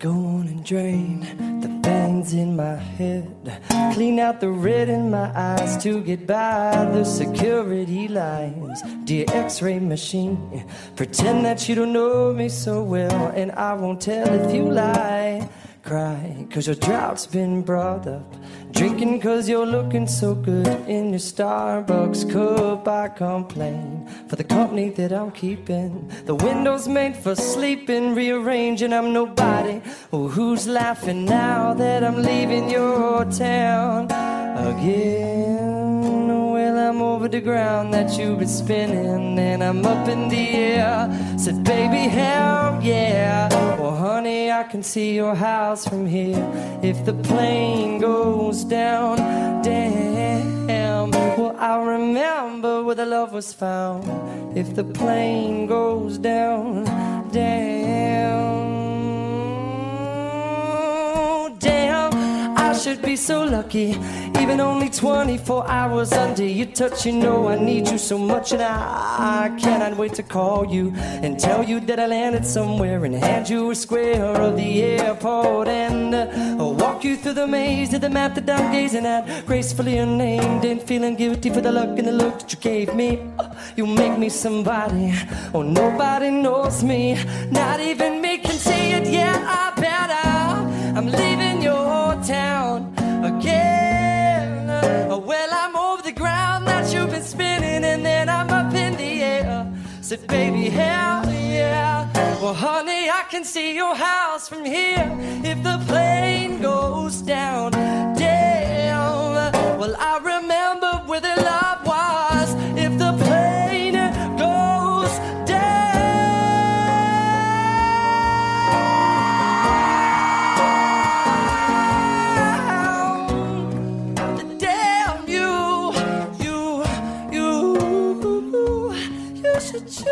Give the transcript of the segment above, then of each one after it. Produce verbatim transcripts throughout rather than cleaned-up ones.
Go on and drain the bangs in my head. Clean out the red in my eyes to get by the security lines. Dear X-ray machine, pretend that you don't know me so well, and I won't tell if you lie. Cry, cause your drought's been brought up. Drinking cause you're looking so good in your Starbucks cup. I complain for the company that I'm keeping. The window's made for sleeping, rearranging, I'm nobody. Oh, who's laughing now that I'm leaving your town again? Well, I'm over the ground that you've been spinning, and I'm up in the air. Said, baby, hell yeah. Well, honey, I can see your house from here. If the plane goes down, damn. Well, I remember where the love was found. If the plane goes down, damn. Damn, I should be so lucky. Even only twenty-four hours under your touch, you know I need you so much, and I, I cannot wait to call you and tell you that I landed somewhere and hand you a square of the airport and uh, walk you through the maze to the map that I'm gazing at, gracefully unnamed and feeling guilty for the luck and the look that you gave me. Uh, you make me somebody, oh nobody knows me, not even me can see it. Yeah, I better, I'm leaving your town again. Well, I'm over the ground that you've been spinning, and then I'm up in the air. Said, baby, hell yeah. Well, honey, I can see your house from here. If the plane goes down, damn. Well, I remember where the love was. If the plane goes down. Choose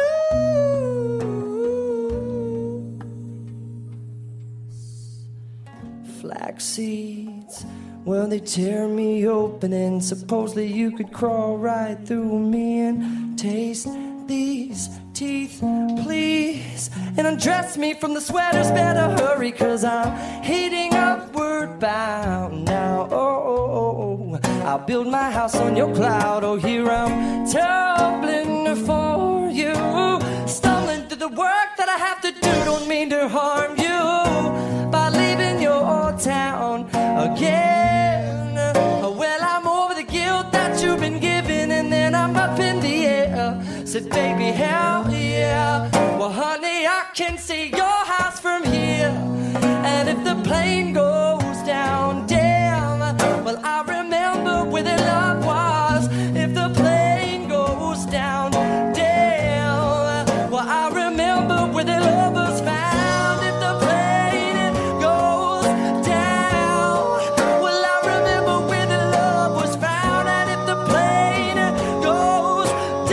flax seeds. Well, they tear me open, and supposedly you could crawl right through me and taste these teeth, please, and undress me from the sweaters. Better hurry, cause I'm heating upward bound now. Oh, oh, oh, oh. I'll build my house on your cloud. Oh, here I'm tumbling for you, stumbling through the work that I have to do. Don't mean to harm you by leaving your town again. Well, I'm over the guilt that you've been given, and then I'm up in the air. Said, baby, hell yeah. Well, honey, I can see your house from here, and if the plane goes down, damn. Well, I remember where the love was. If the plane goes down, damn. Well, I remember where the love was found. If the plane goes down, well, I remember where the love was found. And if the plane goes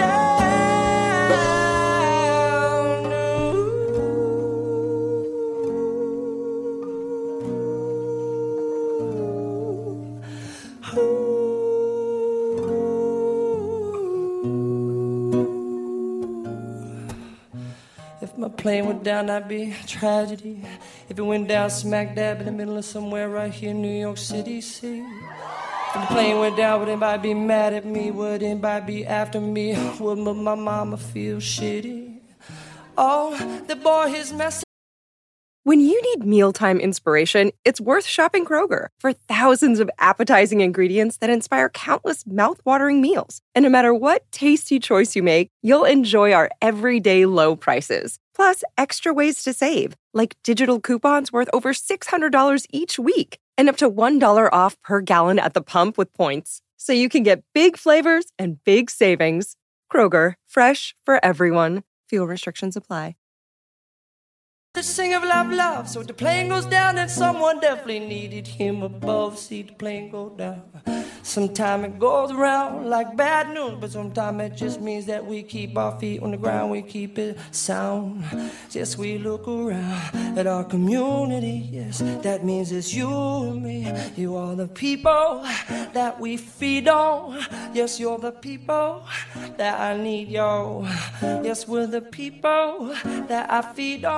my plane went down, that'd be a tragedy. If it went down smack dab in the middle of somewhere right here in New York City, see? If the plane went down, would anybody be mad at me? Would anybody be after me? Would my mama feel shitty? Oh, the boy, his mess. When you need mealtime inspiration, it's worth shopping Kroger for thousands of appetizing ingredients that inspire countless mouth-watering meals. And no matter what tasty choice you make, you'll enjoy our everyday low prices. Plus, extra ways to save, like digital coupons worth over six hundred dollars each week and up to one dollar off per gallon at the pump with points. So you can get big flavors and big savings. Kroger, fresh for everyone. Fuel restrictions apply. To sing of love, love. So the plane goes down, and someone definitely needed him above. See the plane go down. Sometimes it goes around like bad news, but sometimes it just means that we keep our feet on the ground, we keep it sound. Yes, we look around at our community. Yes, that means it's you and me. You are the people that we feed on. Yes, you're the people that I need, yo. Yes, we're the people that I feed on.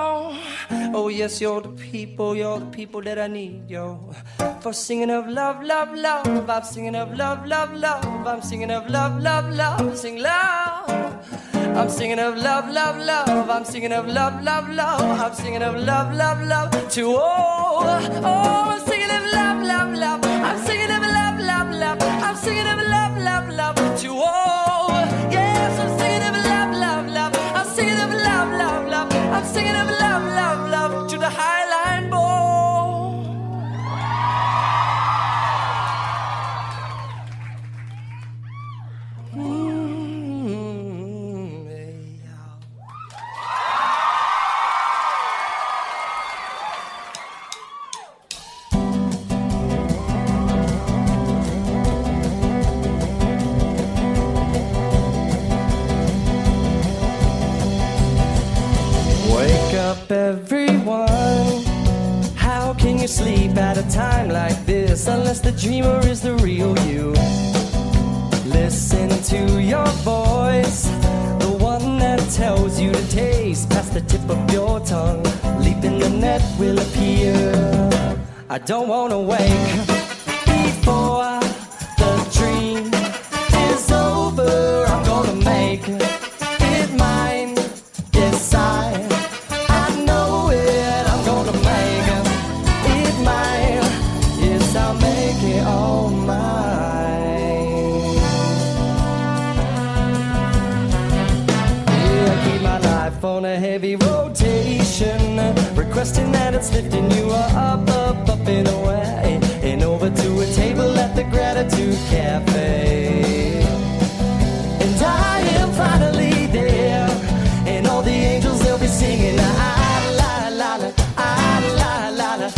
Oh yes, you're the people, you're the people that I need, yo. For singing of love, love, love, I'm singing of love, love, love, I'm singing of love, love, love, sing love. I'm singing of love, love, love, I'm singing of love, love, love, I'm singing of love, love, love, to oh, oh, I'm singing of love, love, love, I'm singing of love, love, love, I'm singing of love, love, love, to oh, yes, I'm singing of love, love, love, I'm singing of love, love, love, I'm singing of love, love, love, to the Highline Bowl. Everyone, how can you sleep at a time like this unless the dreamer is the real you? Listen to your voice, the one that tells you to taste past the tip of your tongue. Leap in the net will appear. I don't wanna wake before the dream is over. I'm gonna make it mine. Yes, I all mine. Yeah, I keep my life on a heavy rotation, requesting that it's lifting you up, up, up and away, and over to a table at the Gratitude Cafe. And I am finally there, and all the angels, they'll be singing la la la la, la la la la.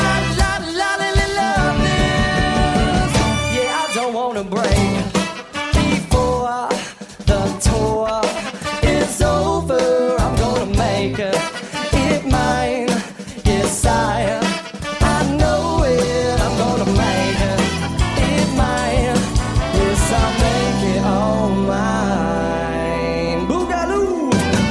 Break before the tour is over. I'm gonna make it mine. Yes, I, I know it. I'm gonna make it mine. Yes, I'll make it all mine. Boogaloo.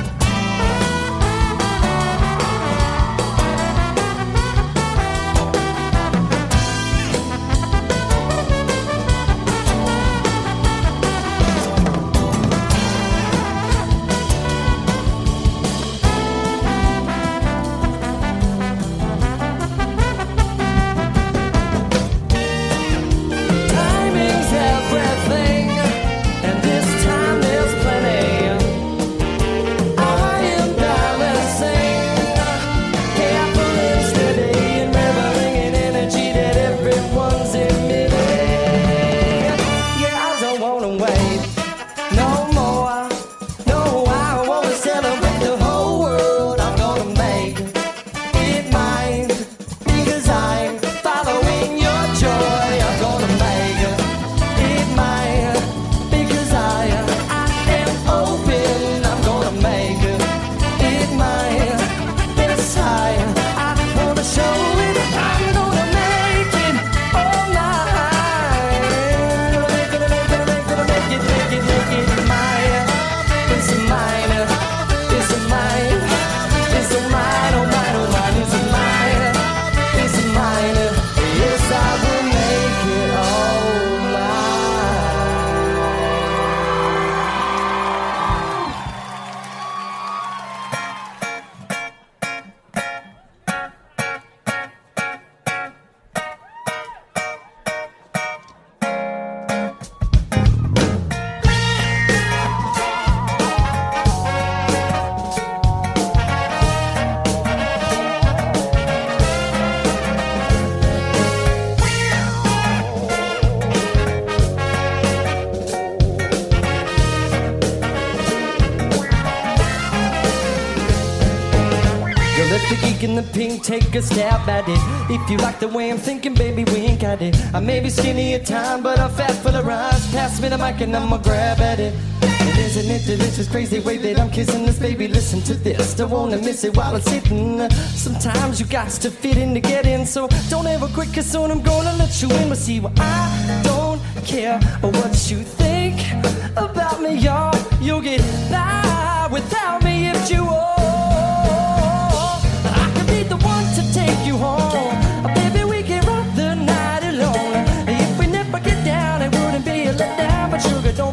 In the pink, take a stab at it. If you like the way I'm thinking, baby, wink at it. I may be skinny at time, but I'm fat full of rhymes. Pass me the mic and I'ma grab at it. And isn't it delicious, crazy way that I'm kissing this, baby? Listen to this, don't wanna miss it while it's hitting. Sometimes you got to fit in to get in, so don't ever quit, cause soon I'm gonna let you in. But see, well, I don't care what you think about me, y'all. You'll get by without me if you will.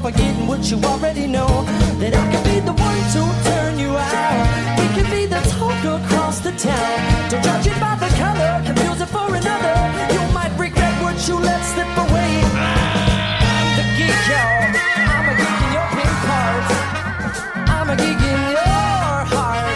forgetting what you already know. That I could be the one to turn you out. We could be the talk across the town. Don't judge it by the color, confuse it for another. You might regret what you let slip away. I'm the geek, y'all. I'm a geek in your pink parts. I'm a geek in your heart.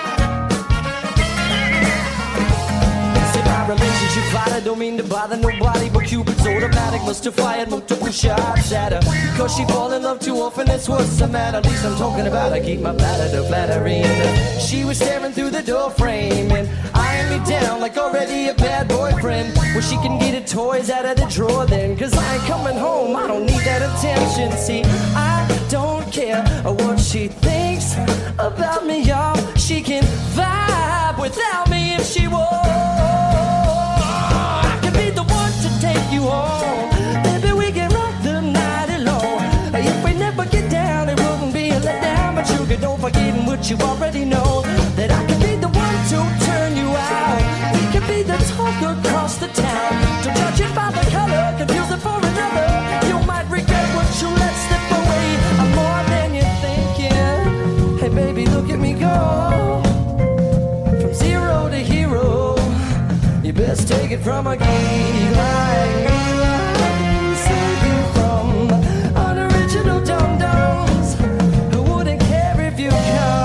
See, my relationship fighter don't mean to bother nobody, but Cupid's automatic must have fired multiple shots at her. Cause she fall in love too often, that's what's the matter. At least I'm talking about I keep my bladder to flattery. And she was staring through the door frame and eyeing me down like already a bad boyfriend. Well, she can get her toys out of the drawer then, cause I ain't coming home, I don't need that attention. See, I don't care what she thinks about me, y'all. She can vibe without me if she wants. I can be the one to take you home. Baby, we can rock the night alone. If we never get down, it wouldn't be a letdown. But sugar, don't forget what you already know. That I can be the one to turn you out. We can be the talk across the town. Don't judge it by the color, confuse it for another. You might regret what you let slip away. I'm more than you're thinking. Hey baby, look at me go. From zero to hero. You best take it from a geek like me. Save you from unoriginal dum-dums who wouldn't care if you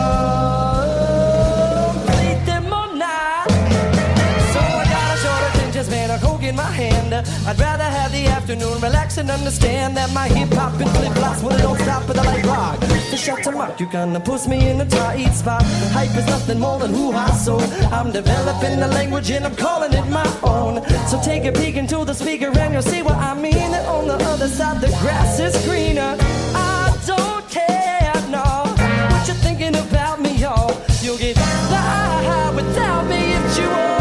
complete them or not. So I got a short attention span, a coke in my hand. I'd rather have the afternoon, relax and understand that my hip-hop and flip-flops, well, it don't stop at the light rock. The shot to mark, you gonna push me in a tight spot. Hype is nothing more than hoo-ha, so I'm developing the language and I'm calling it my own. So take a peek into the speaker and you'll see what I mean. And on the other side, the grass is greener. I don't care, no, what you're thinking about me, y'all. You'll get by without me if you want.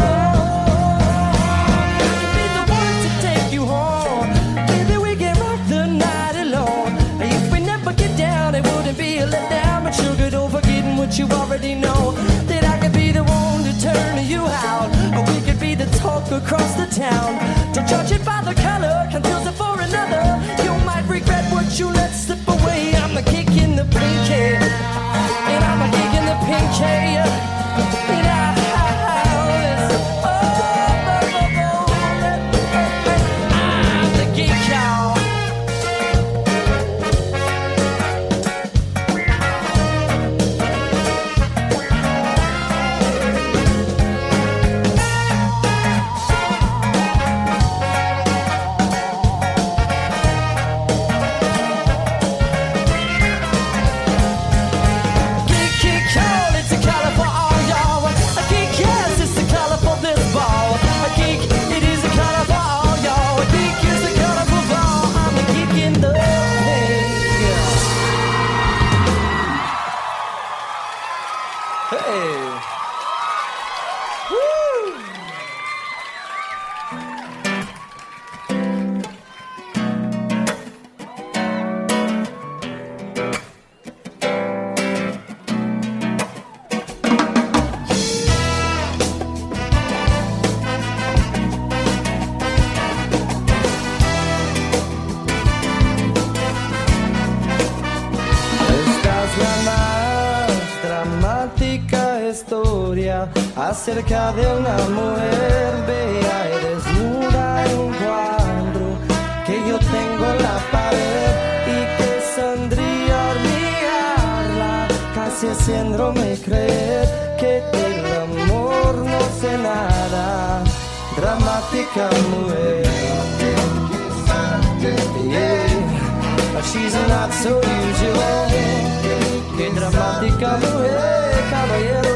Sugar, don't forgetting what you already know. That I could be the one to turn you out. Or we could be the talk across the town. Don't judge it by the color, confuse it for another. You might regret what you let slip away. I'm a kick in the pink hair, and I'm a kick in the pink hair. And I, I, I, oh, oh, oh, oh, I'm the geek, y'all. Acerca de una mujer bella y desnuda en un cuadro que yo tengo en la pared y que saldría a mirarla, casi haciéndome creer que del amor no sé nada. Dramática mujer, yeah, she's not so usual. Que dramática mujer, caballero.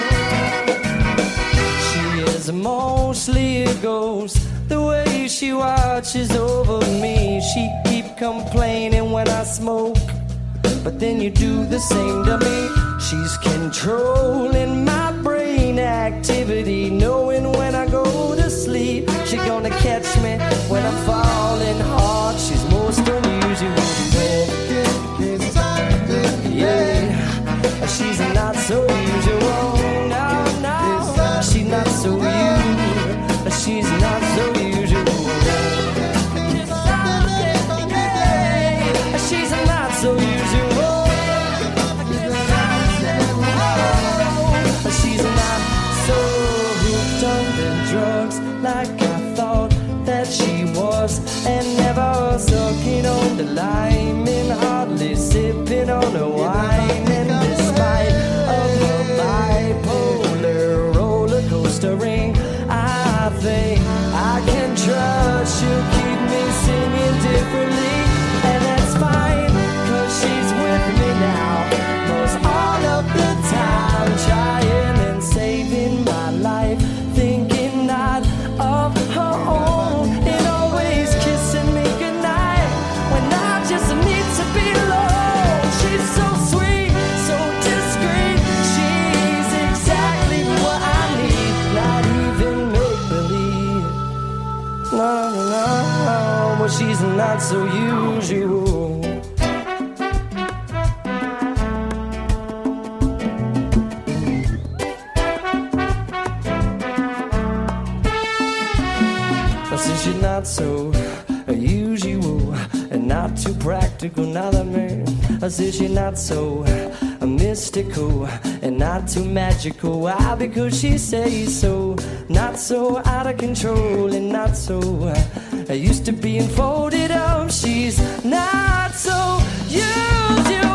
Mostly it goes the way she watches over me. She keep complaining when I smoke, but then you do the same to me. She's controlling my brain activity, knowing when I go to sleep. She gonna catch me when I'm falling hard. She's most unusual. Yeah, she's not so usual. No, no, she's not so usual. She's not so usual. She's not so usual. I said she's not so usual and not too practical. Now that man, I said she's not so mystical and not too magical. Why? Because she says so. Not so out of control and not so uh, used to being folded up. She's not so usual.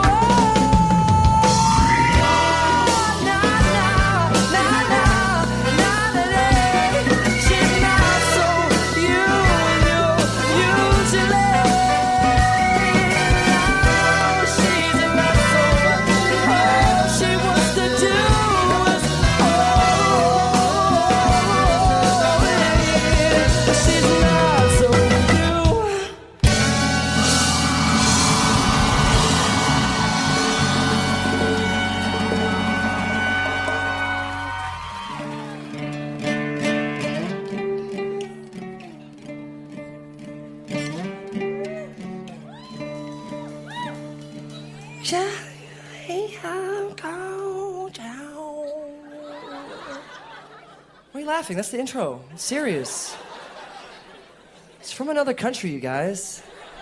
Why are you laughing? That's the intro. It's serious. It's from another country, you guys.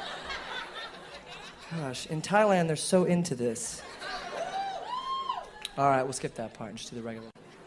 Gosh, in Thailand, they're so into this. All right, we'll skip that part and just do the regular.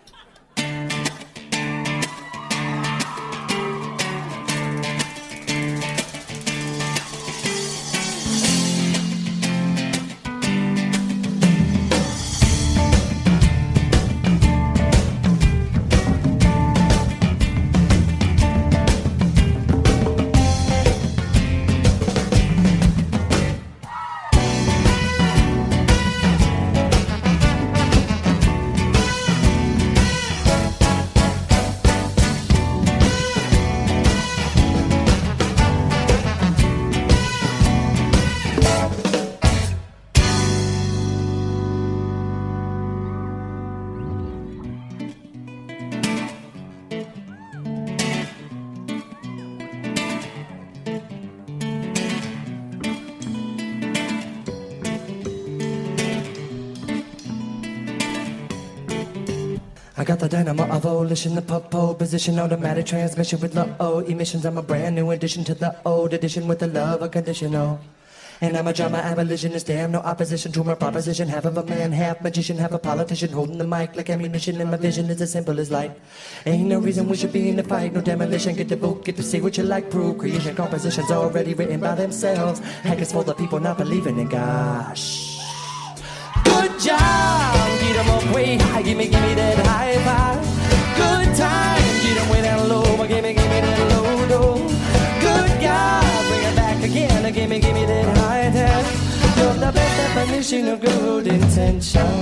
I got the dynamo of volition, the purple position, automatic transmission with low emissions. I'm a brand new addition to the old edition with the love unconditional. And I'm a drama abolitionist, damn no opposition to my proposition. Half of a man, half magician, half a politician, holding the mic like ammunition. And my vision is as simple as light. Ain't no reason we should be in the fight, no demolition. Get the book, get to see what you like, prove creation. Compositions already written by themselves. Hackers for the people not believing in gosh. Good job, get 'em up way high, gimme, gimme that high five. Good time, get 'em way down low, but gimme, gimme that low, low. Good God, bring it back again, gimme, gimme that high time. You're the best definition of good intention.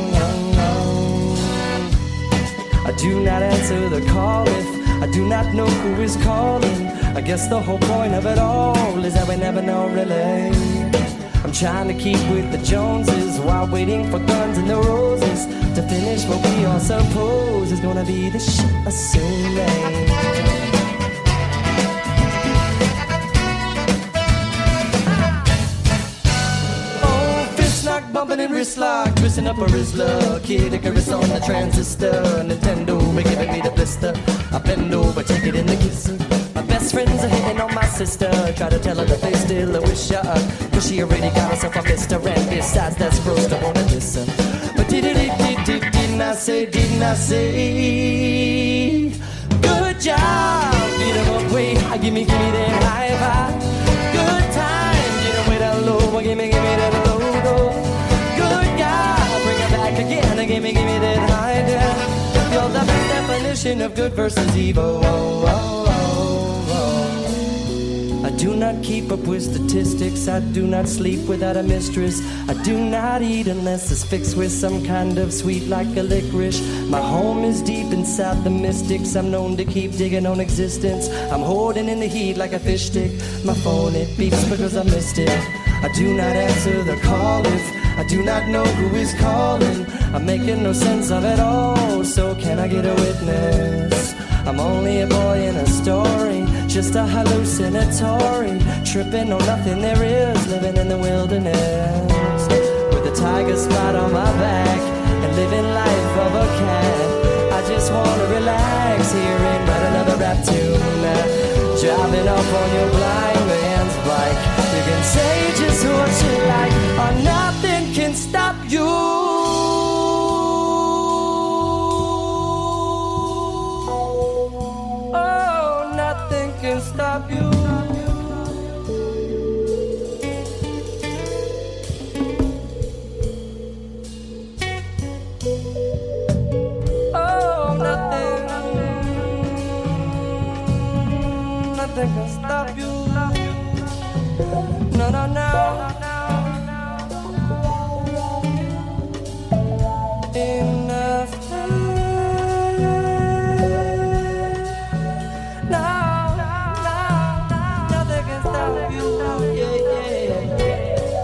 I do not answer the call if I do not know who is calling. I guess the whole point of it all is that we never know really. I'm trying to keep with the Joneses while waiting for Guns and the Roses to finish what we all suppose is gonna be the shit assuming. Oh, fist knock, bumping and wrist lock, twisting up a Rizzler, Kid Icarus on the transistor, Nintendo, they giving me the blister. I bend over, take it in the kisser. Best friends are hitting on my sister. Try to tell her that they still wish her up, cause she already got herself a mister. And besides, that's gross, don't wanna miss her. But did it, did, did, did, didn't I say, didn't I say? Good job, get 'em up way high, gimme, gimme that high five. Good time, get 'em way down low, gimme, gimme that low, low. Good God, bring it back again, gimme, gimme that high down. You're the best definition of good versus evil. Oh, oh. I do not keep up with statistics. I do not sleep without a mistress. I do not eat unless it's fixed with some kind of sweet like a licorice. My home is deep inside the mystics. I'm known to keep digging on existence. I'm holding in the heat like a fish stick. My phone, it beeps because I missed it. I do not answer the call if I do not know who is calling. I'm making no sense of it all, so can I get a witness? I'm only a boy in a story, just a hallucinatory, tripping on nothing there is, living in the wilderness, with a tiger spot on my back, and living life of a cat. I just wanna relax here and write another rap tune. Driving up on your blind man's bike, you can say just what you like, or nothing can stop you. Oh, nothing can stop you. Oh, nothing. Nothing can stop you. No, no, no. Enough time. No, no, nothing can stop you. Yeah, yeah, yeah.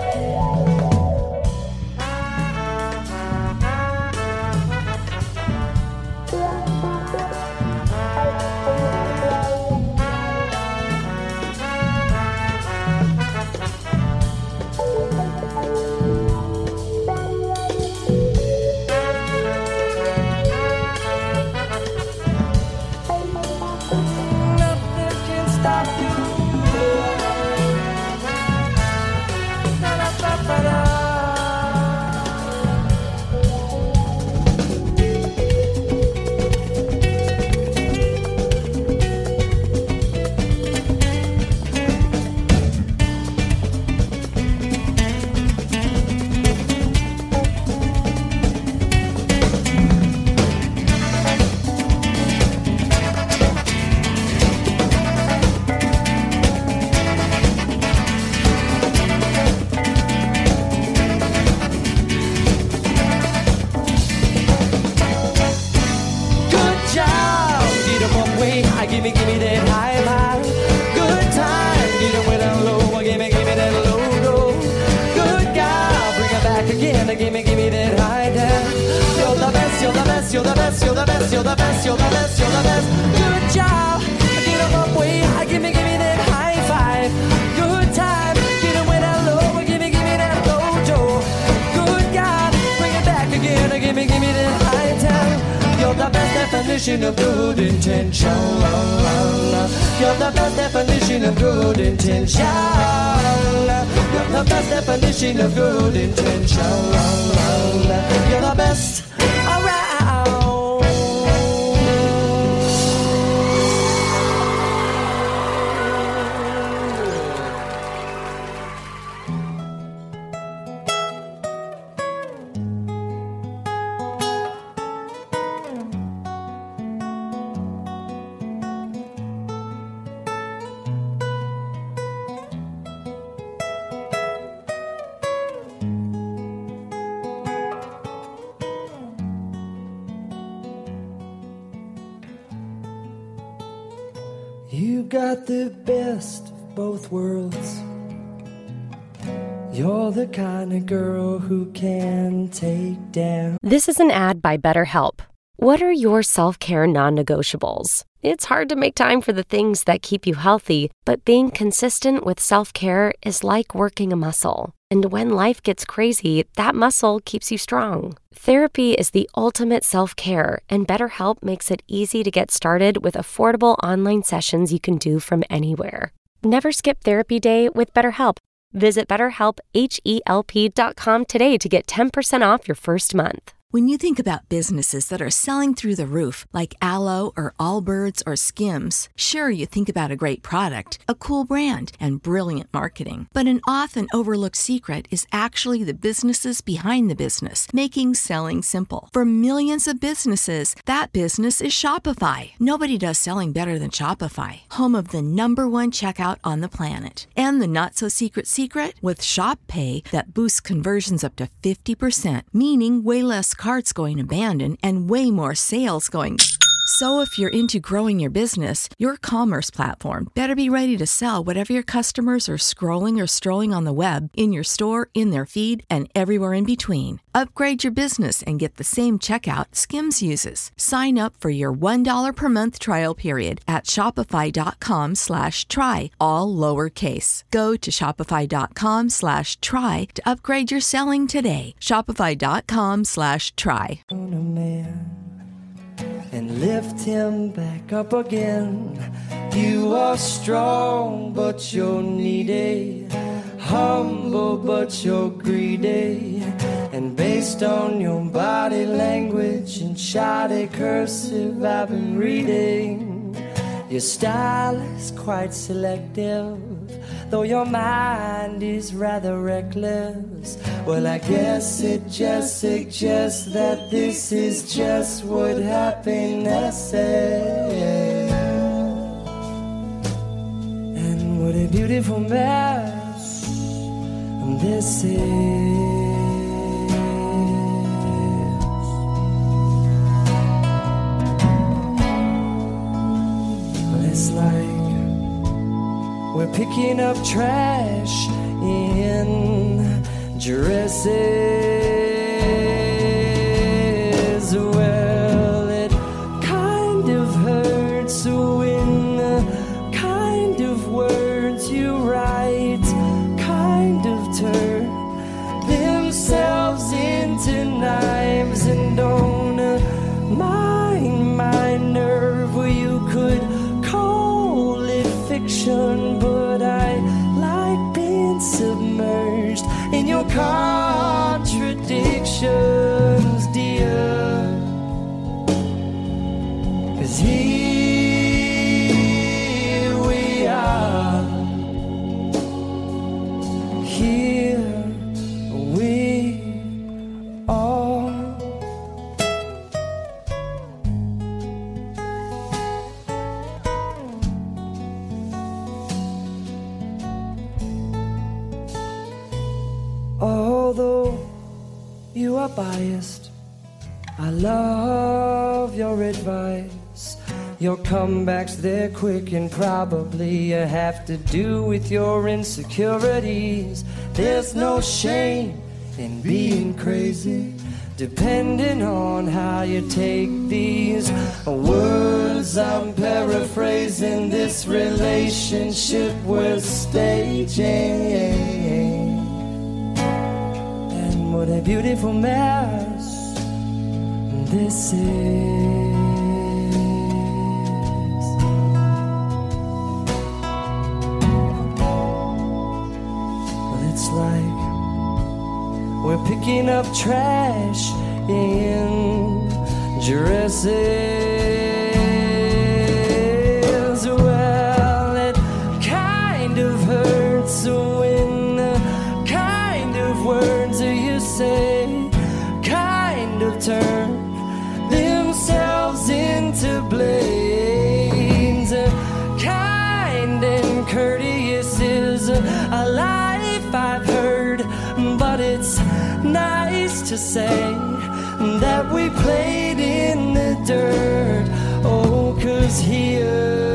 Gimme, gimme that high, high. Good time, get it way down low. Gimme, gimme that low, low. Good guy, bring it back again. Gimme, gimme that high down. You're the best, you're the best, you're the best, you're the best, you're the best, you're the best, you're the best. Good job, get em up way high. Gimme, gimme that high five. Good time, get it way down low. Gimme, gimme that low, Joe. Good guy, bring it back again. Gimme, gimme that high time. You're the best definition of good intention. You're the best definition of good intention. You're the best definition of good intention. You're the best around. You got the best of both worlds. You're the kind of girl who can take down. This is an ad by BetterHelp. What are your self-care non-negotiables? It's hard to make time for the things that keep you healthy, but being consistent with self-care is like working a muscle. And when life gets crazy, that muscle keeps you strong. Therapy is the ultimate self-care, and BetterHelp makes it easy to get started with affordable online sessions you can do from anywhere. Never skip therapy day with BetterHelp. Visit BetterHelp, H E L P dot com today to get ten percent off your first month. When you think about businesses that are selling through the roof, like Aloe or Allbirds or Skims, sure, you think about a great product, a cool brand, and brilliant marketing. But an often overlooked secret is actually the businesses behind the business, making selling simple. For millions of businesses, that business is Shopify. Nobody does selling better than Shopify, home of the number one checkout on the planet. And the not-so-secret secret? With Shop Pay, that boosts conversions up to fifty percent, meaning way less carts going abandoned and way more sales going So if you're into growing your business, your commerce platform better be ready to sell whatever your customers are scrolling or strolling on the web, in your store, in their feed, and everywhere in between. Upgrade your business and get the same checkout Skims uses. Sign up for your one dollar per month trial period at shopify.com slash try, all lowercase. Go to shopify.com slash try to upgrade your selling today. Shopify.com slash try. And lift him back up again. You are strong, but you're needy. Humble, but you're greedy. And based on your body language and shoddy cursive I've been reading, your style is quite selective, though your mind is rather reckless. Well, I guess it just suggests that this is just what happiness is. And what a beautiful mess this is. Well, it's like we're picking up trash in dresses. Well, it kind of hurts when the kind of words you write kind of turn themselves into knives and don't mind my nerve. Well, you could call it fiction, but I like being submerged in your contradictions, dear. 'Cause here we are, here we are. Although you are biased, I love your advice. Your comebacks, they're quick and probably have to do with your insecurities. There's no shame in being crazy, depending on how you take these words. I'm paraphrasing this relationship we're staging. What a beautiful mess this is. Well, it's like we're picking up trash in dresses. Well, it kind of hurts when the kind of words you say kind of turn themselves into blades. Kind and courteous is a life I've heard, but it's nice to say that we played in the dirt. Oh, 'cause here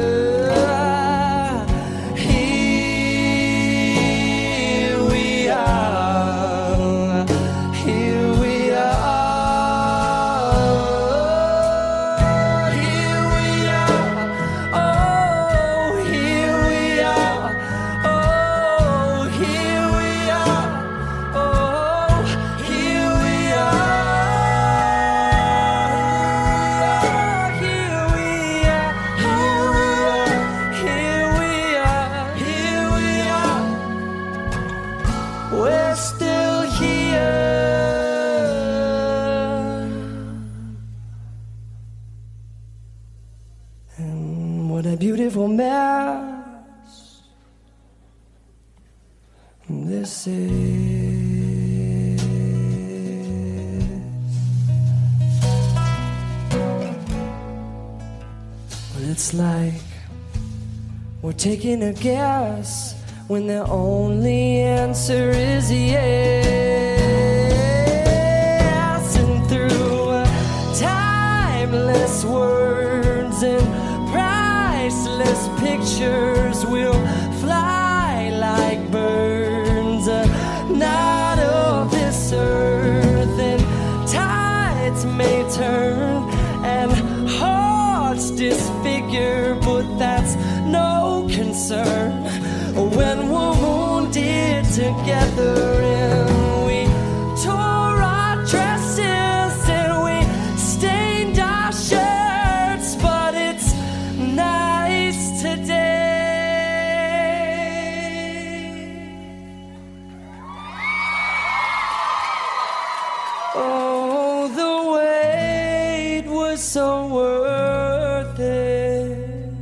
beautiful mess this is. Well, it's like we're taking a guess when the only answer is yes. And through a timeless word pictures will fly like birds, uh, not of this earth, and tides may turn and hearts disfigure, but that's no concern when we're wounded together and we tore our dresses and we stained our shirts, but it's nice today. Oh, the wait was so worth it.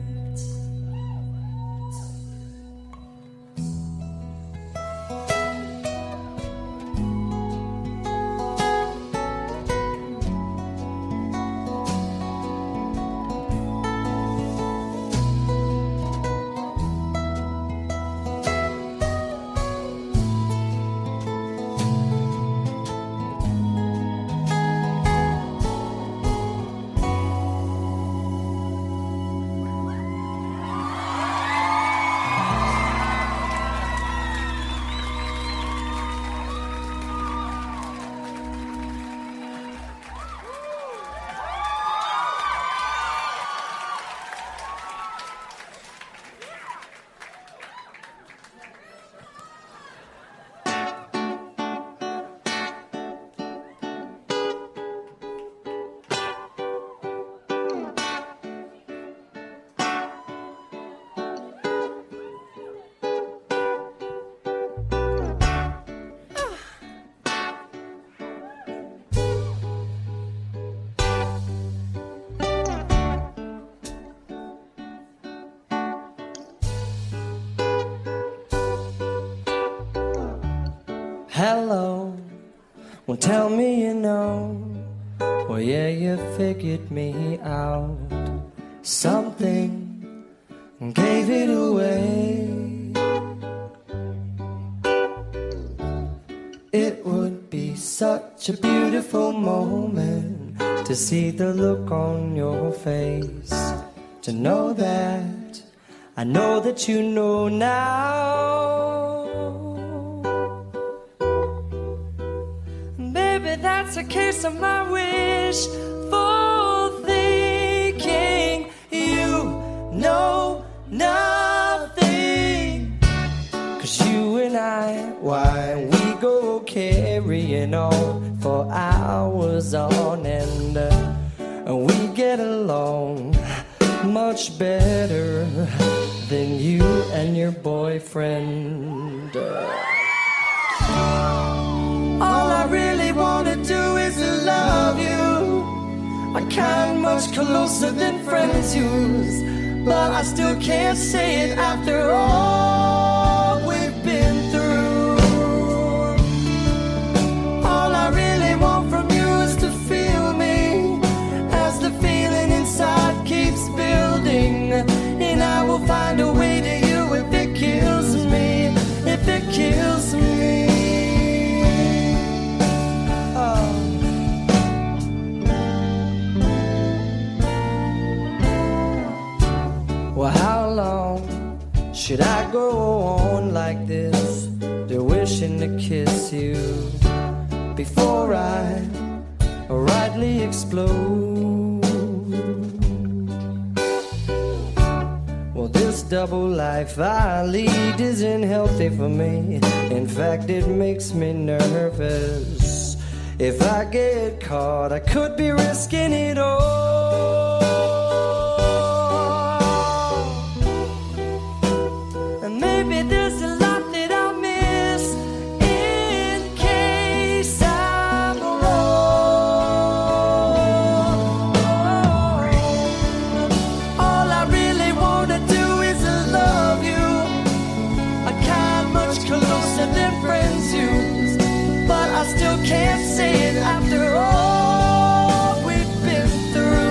Hello, well tell me you know. Well yeah, you figured me out. Something gave it away. It would be such a beautiful moment to see the look on your face, to know that I know that you know now. That's a case of my wish for thinking you know nothing. Cause you and I, why we go carrying on for hours on end, uh, and we get along much better than you and your boyfriend. uh, All I really wanna do is love you. I can't much closer than friends use, but I still can't say it after all we've been through. All I really want from you is to feel me, as the feeling inside keeps building, and I will find a way to you if it kills me, if it kills me. Well, how long should I go on like this, they're wishing to kiss you before I rightly explode? Well, this double life I lead isn't healthy for me. In fact, it makes me nervous. If I get caught, I could be risking it all. Maybe there's a lot that I'll miss in case I'm wrong. All I really wanna do is love you. I can't much closer than friends use, but I still can't say it after all we've been through.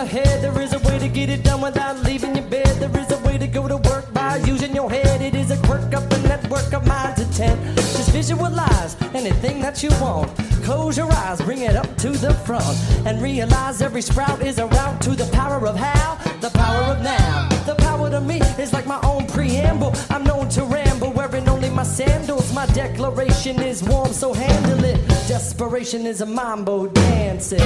ahead. There is a way to get it done without leaving your bed. There is a way to go to work by using your head. It is a quirk of the network of minds intent. Just visualize anything that you want. Close your eyes, bring it up to the front, and realize every sprout is a route to the power of how, the power of now. The power to me is like my own preamble. I'm known to ramble, wearing only my sandals. My declaration is warm, so handle it. Desperation is a mambo dancing.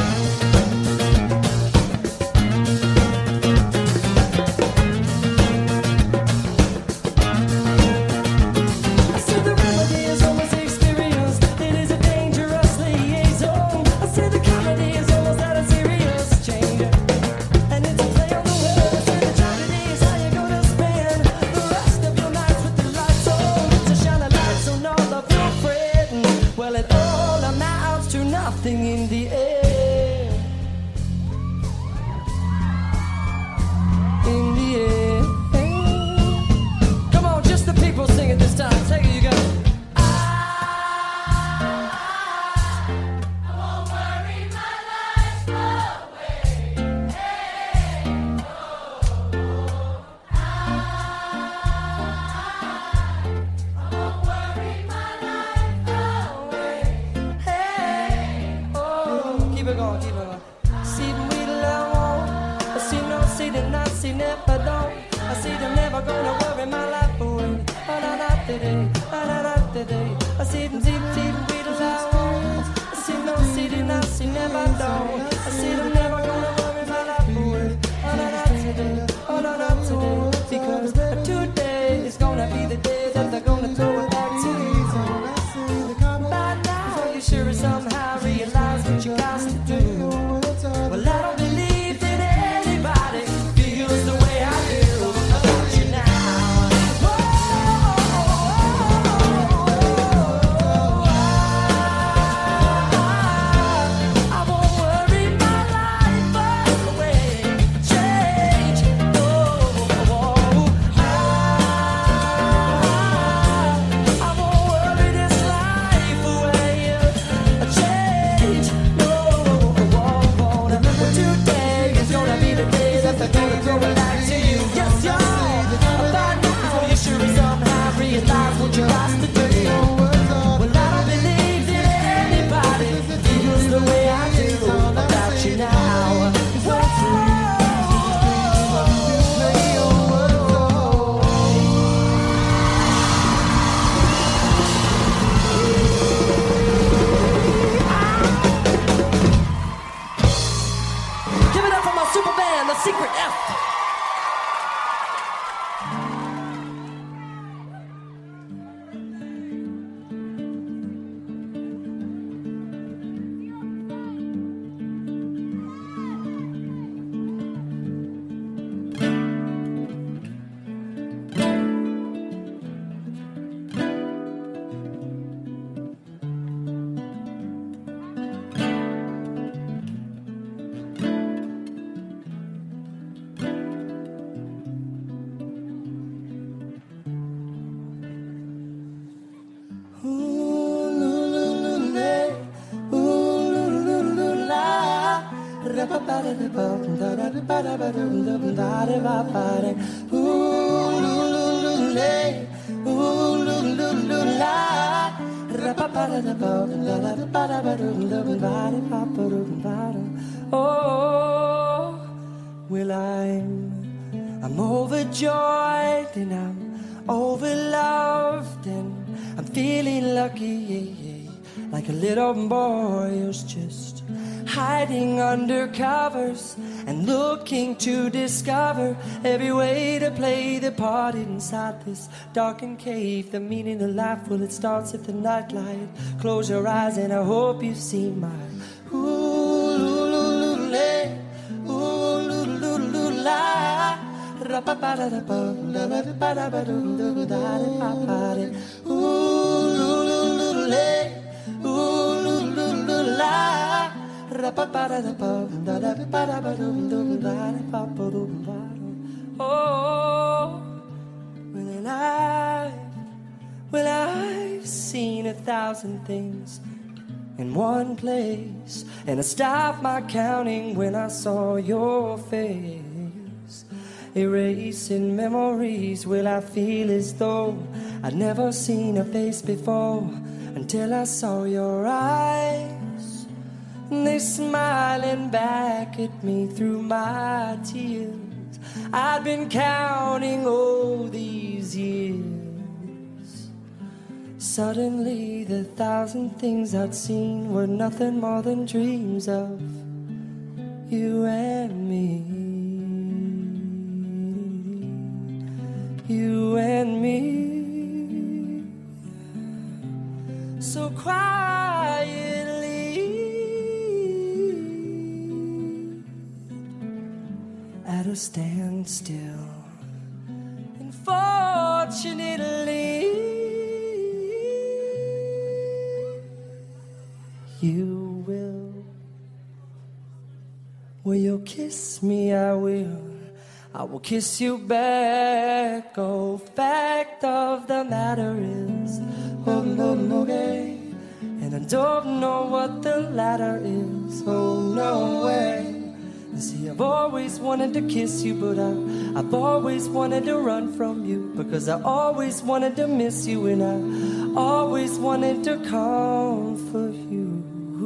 In the air, in the air. Come on, just the people sing it this time. Take it, you guys. I, I won't worry my life away. Hey, oh, oh. I, I won't worry my life away. Keep it going, keep it going. See them we alone. I see no, see them not, see never don't. I see them never gonna worry my life away. Oh, no, not today, oh, no, not today. I see them, see them, see them we alone. I see no, see them not, see never don't. I see them never gonna worry my life away. Oh, no, not today, oh, no, not today. Because today is gonna be the day that they're gonna throw it back to you. By now, you sure somehow realize what you got to do. Well, I don't believe that anybody feels the way I do about you now. Whoa, I, I won't worry my life away. Change, no, I, I won't worry this life away. Change, no, today is gonna be the day that they're gonna throw it back to you. Yes, y'all. By now, you sure somehow realize what you got to do. Well, I don't believe that anybody feels the way I do about you now. Super band, the Secret F. Oh, well, I'm I'm overjoyed and I'm overloved and I'm feeling lucky, like a little boy who's just hiding under covers and looking to discover every way to play the part inside this darkened cave. The meaning of life, well, it starts at the nightlight. Close your eyes and I hope you see my ooh-loo-loo-loo-lay, ooh-loo-loo-loo-la, ra-pa-pa-da-da-ba-da-ba-da-ba-da-ba-da-ba-da-ba-da, ooh-loo-loo-loo-lay, ooh-loo-loo-loo-la. Oh, well, I've, well, I've seen a thousand things, in one place, and I stopped my counting when I saw your face. Erasing memories, will I feel as though I'd never seen a face before, until I saw your eyes, and they smiling back at me through my tears. I'd been counting all these years. Suddenly the thousand things I'd seen were nothing more than dreams of you and me. You and me. So quietly, at a standstill, unfortunately, you will. Will you kiss me? I will. I will kiss you back. Oh, fact of the matter is, oh, no, no, okay. And I don't know what the latter is. Oh, no way. See, I've always wanted to kiss you, but I, I've always wanted to run from you, because I always wanted to miss you, and I always wanted to comfort you.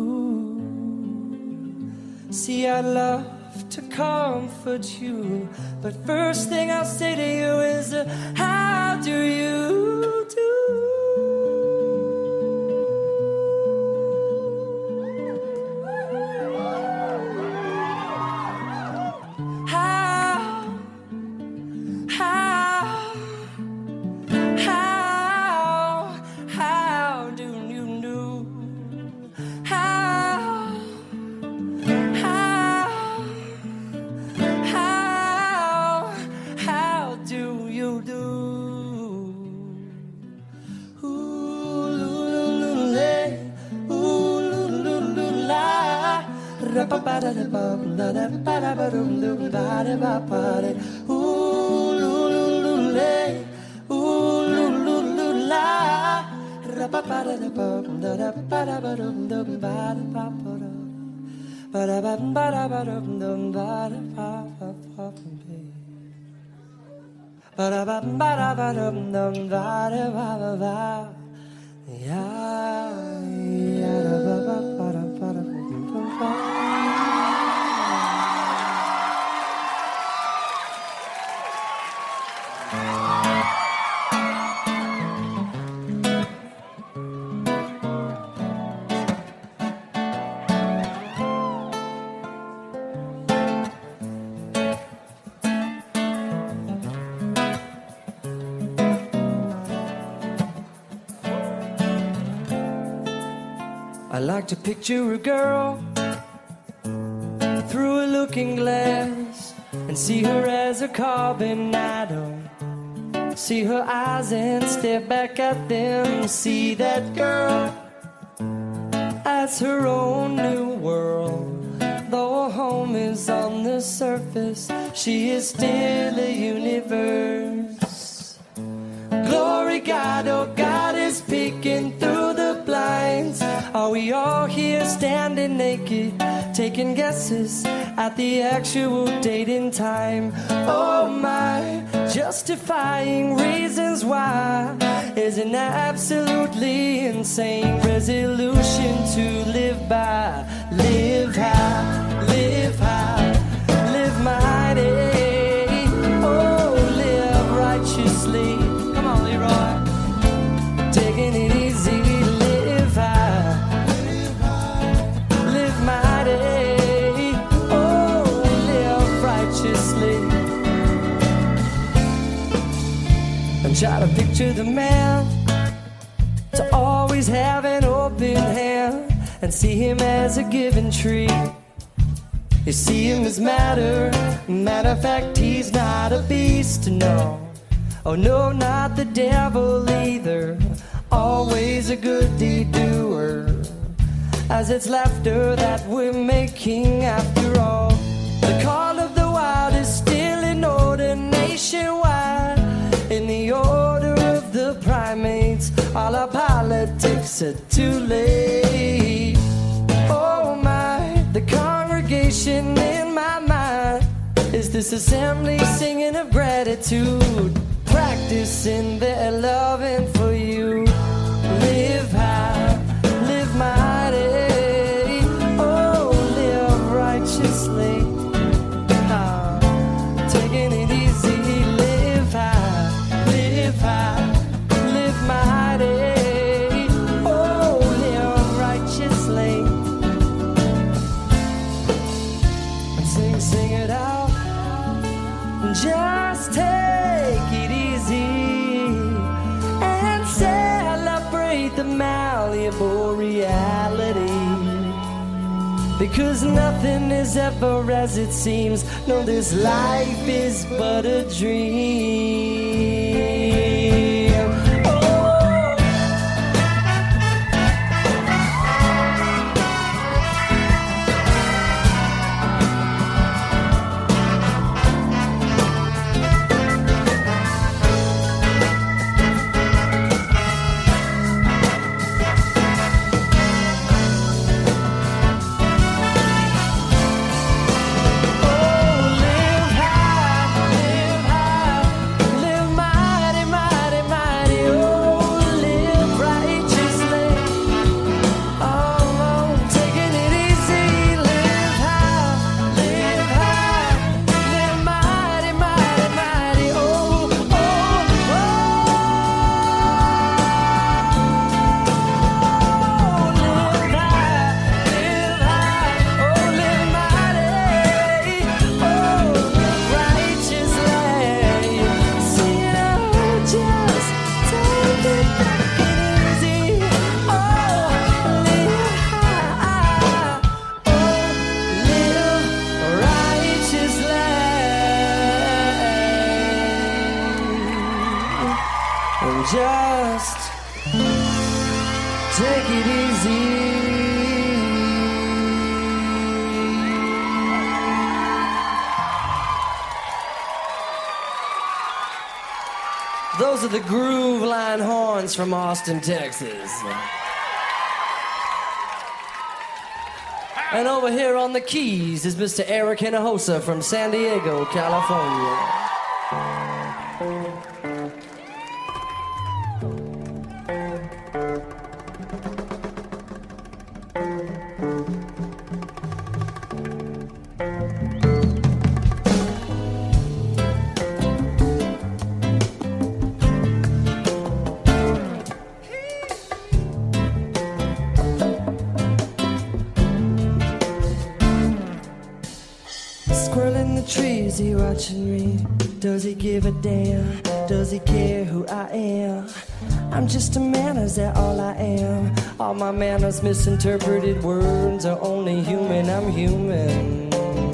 See, I'd love to comfort you, but first thing I'll say to you is, uh, how do you do? I like to picture a girl through a looking glass and see her as a carbon atom. See her eyes and stare back at them. See that girl as her own new world. Though her home is on the surface, she is still a universe. Glory God, oh God is peeking through the blinds. Are we all here standing naked, taking guesses at the actual date and time? Oh my, justifying reasons why is an absolutely insane resolution to live by. Live high, live high, live mighty. Oh, live righteously. Come on, Leroy. Taking it easy. Live high, live mighty. Oh, live righteously. And try to picture the man to always have an open hand and see him as a given tree. You see him as matter. Matter of fact, he's not a beast, no. Oh no, not the devil either. Always a good deed doer, as it's laughter that we're making after all. The call of the wild is still in order nationwide. In the order of the primates, all our politics are too late. this assembly singing of gratitude, practicing their loving for you. Live high, live mighty, oh, live righteously. Ah, taking it easy, live high, live high, live mighty, oh, live righteously. Sing, sing it out, just take it easy and celebrate the malleable reality, because nothing is ever as it seems. No, this life is but a dream. Oh. Just take it easy. Those are the Groove Line horns from Austin, Texas. And over here on the keys is Mister Eric Hinojosa from San Diego, California. Squirrel in the tree, is he watching me? Does he give a damn? Does he care who I am? I'm just a man, is that all I am? All my manners, misinterpreted words are only human, I'm human.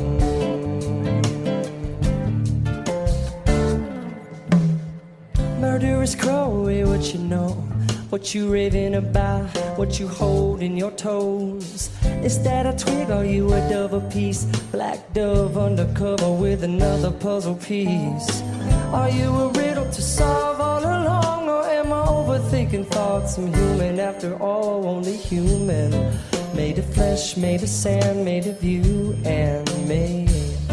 Murderous crow, hey, what you know? What you raving about? What you hold in your toes? Is that a twig? Are you a dove apiece? Black dove undercover with another puzzle piece. Are you a riddle to solve all along? Or am I overthinking thoughts? I'm human after all, only human. Made of flesh, made of sand, made of you and me.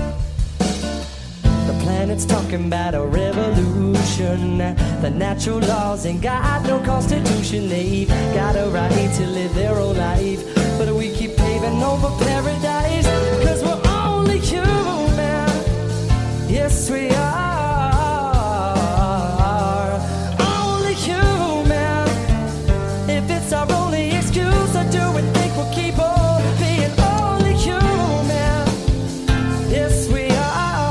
The planet's talking about a revolution. The natural laws ain't got no constitution. They've got a right to live their own life, but we keep paving over paradise, cause we're only human. Yes, we are only human. If it's our only excuse, I do and think we'll keep on being only human. Yes, we are.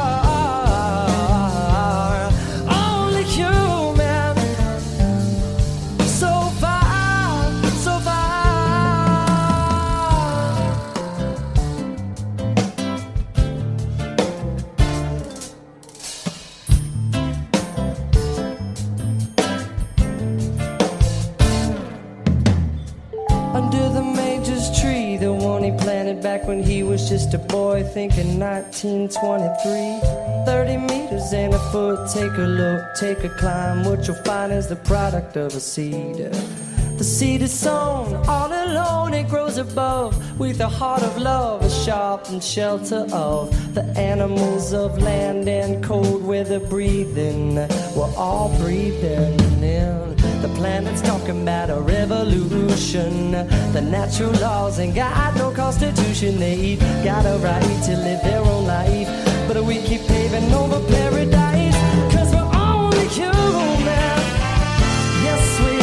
Back when he was just a boy, thinking nineteen twenty-three. Thirty meters and a foot, take a look, take a climb. What you'll find is the product of a seed. The seed is sown all alone, it grows above, with a heart of love, a sharp and shelter of the animals of land and cold weather breathing. We're all breathing in. The planet's talking about a revolution. The natural laws ain't got no constitution. They got a right to live their own life, but we keep paving over paradise, 'cause we're only human. Yes, we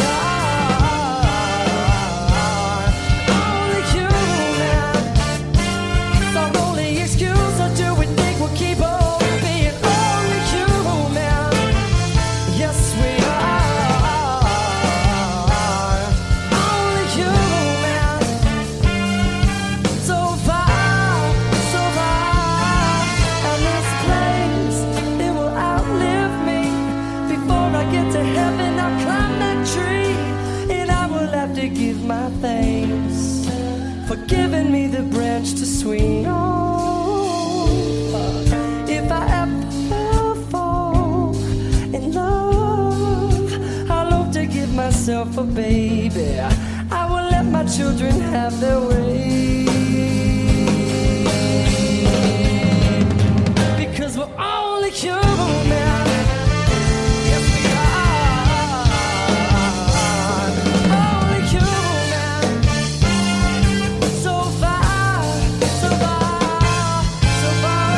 are only human. So only excuse, or do we think we'll keep on being only human? Yes, we are only human. So far, so far, and this place, it will outlive me. Before I get to heaven, I'll climb that tree, and I will have to give my thanks for giving me the branch to swing on. If I ever fall in love, I'll hope to give myself a baby. I will let my children have their way, because we're only human. Yes, we are only human. So far, so far, so far.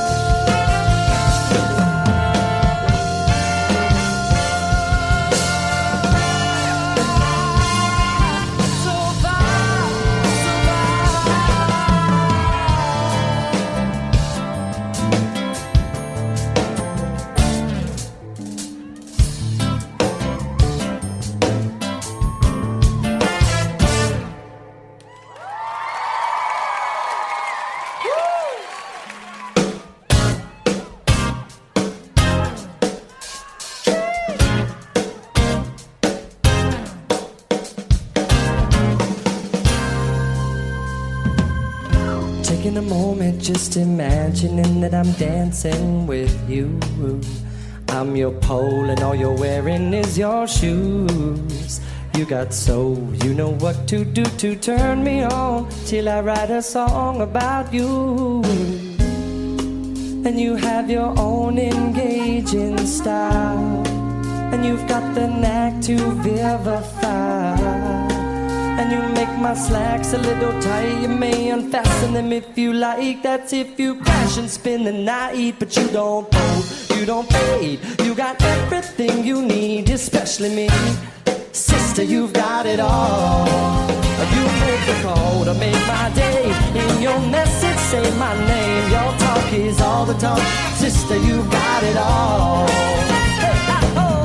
So far, so taking a moment, just imagining that I'm dancing with you. I'm your pole and all you're wearing is your shoes. You got soul, you know what to do to turn me on, till I write a song about you. And you have your own engaging style, and you've got the knack to vivify. And you make my slacks a little tight. You may unfasten them if you like. That's if you crash and spin the night. But you don't fold, you don't fade. You got everything you need, especially me. Sister, you've got it all. You make the call to make my day. In your message, say my name. Your talk is all the talk. Sister, you've got it all. Hey, ah, oh.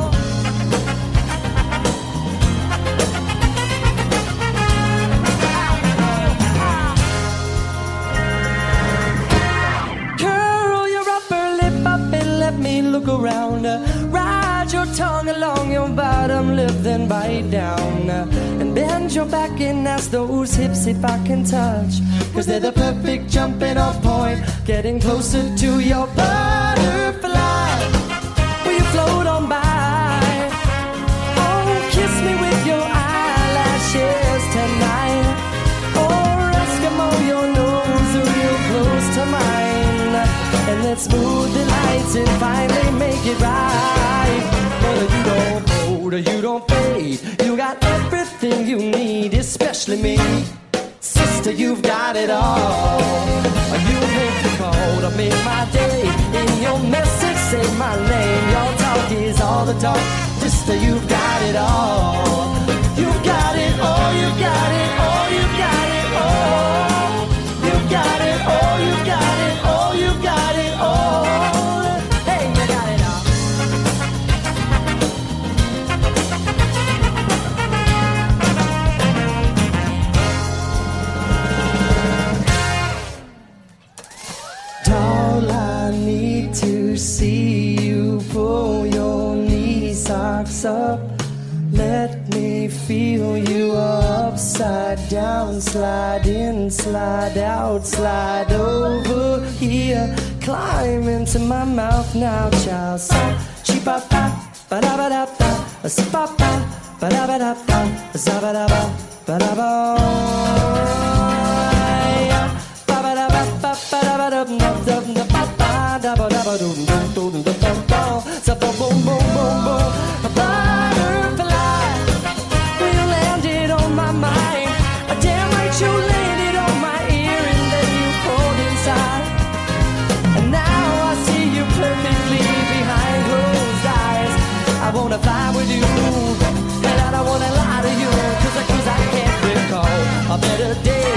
Let me look around, uh, ride your tongue along your bottom lip, then bite down, uh, and bend your back and ask those hips if I can touch, 'cause they're the perfect jumping off point, getting closer to your butterfly. Will you float on by? Oh, kiss me with your eyelashes tonight, or Eskimo your nose real close to mine, and let's smooth the lights and finally make it right. But you don't fold, you don't fade. You got everything you need, especially me. Sister, you've got it all. You make the call to make my day. In your message, say my name. Your talk is all the talk. Sister, you've got it all. You got it all, you got it all, you got it all. You got it all, you got it all, you got it all. Hey, you got it all. All I need to see you pull your knee socks up. Let me feel you upside down, slide in, slide out, slide over here, climb into my mouth now, child. So, cheap-a-pa, ba-da-ba-da-ba, ba-da-ba-da-ba, ba-da-ba-da-ba, ba-da-ba-da-ba.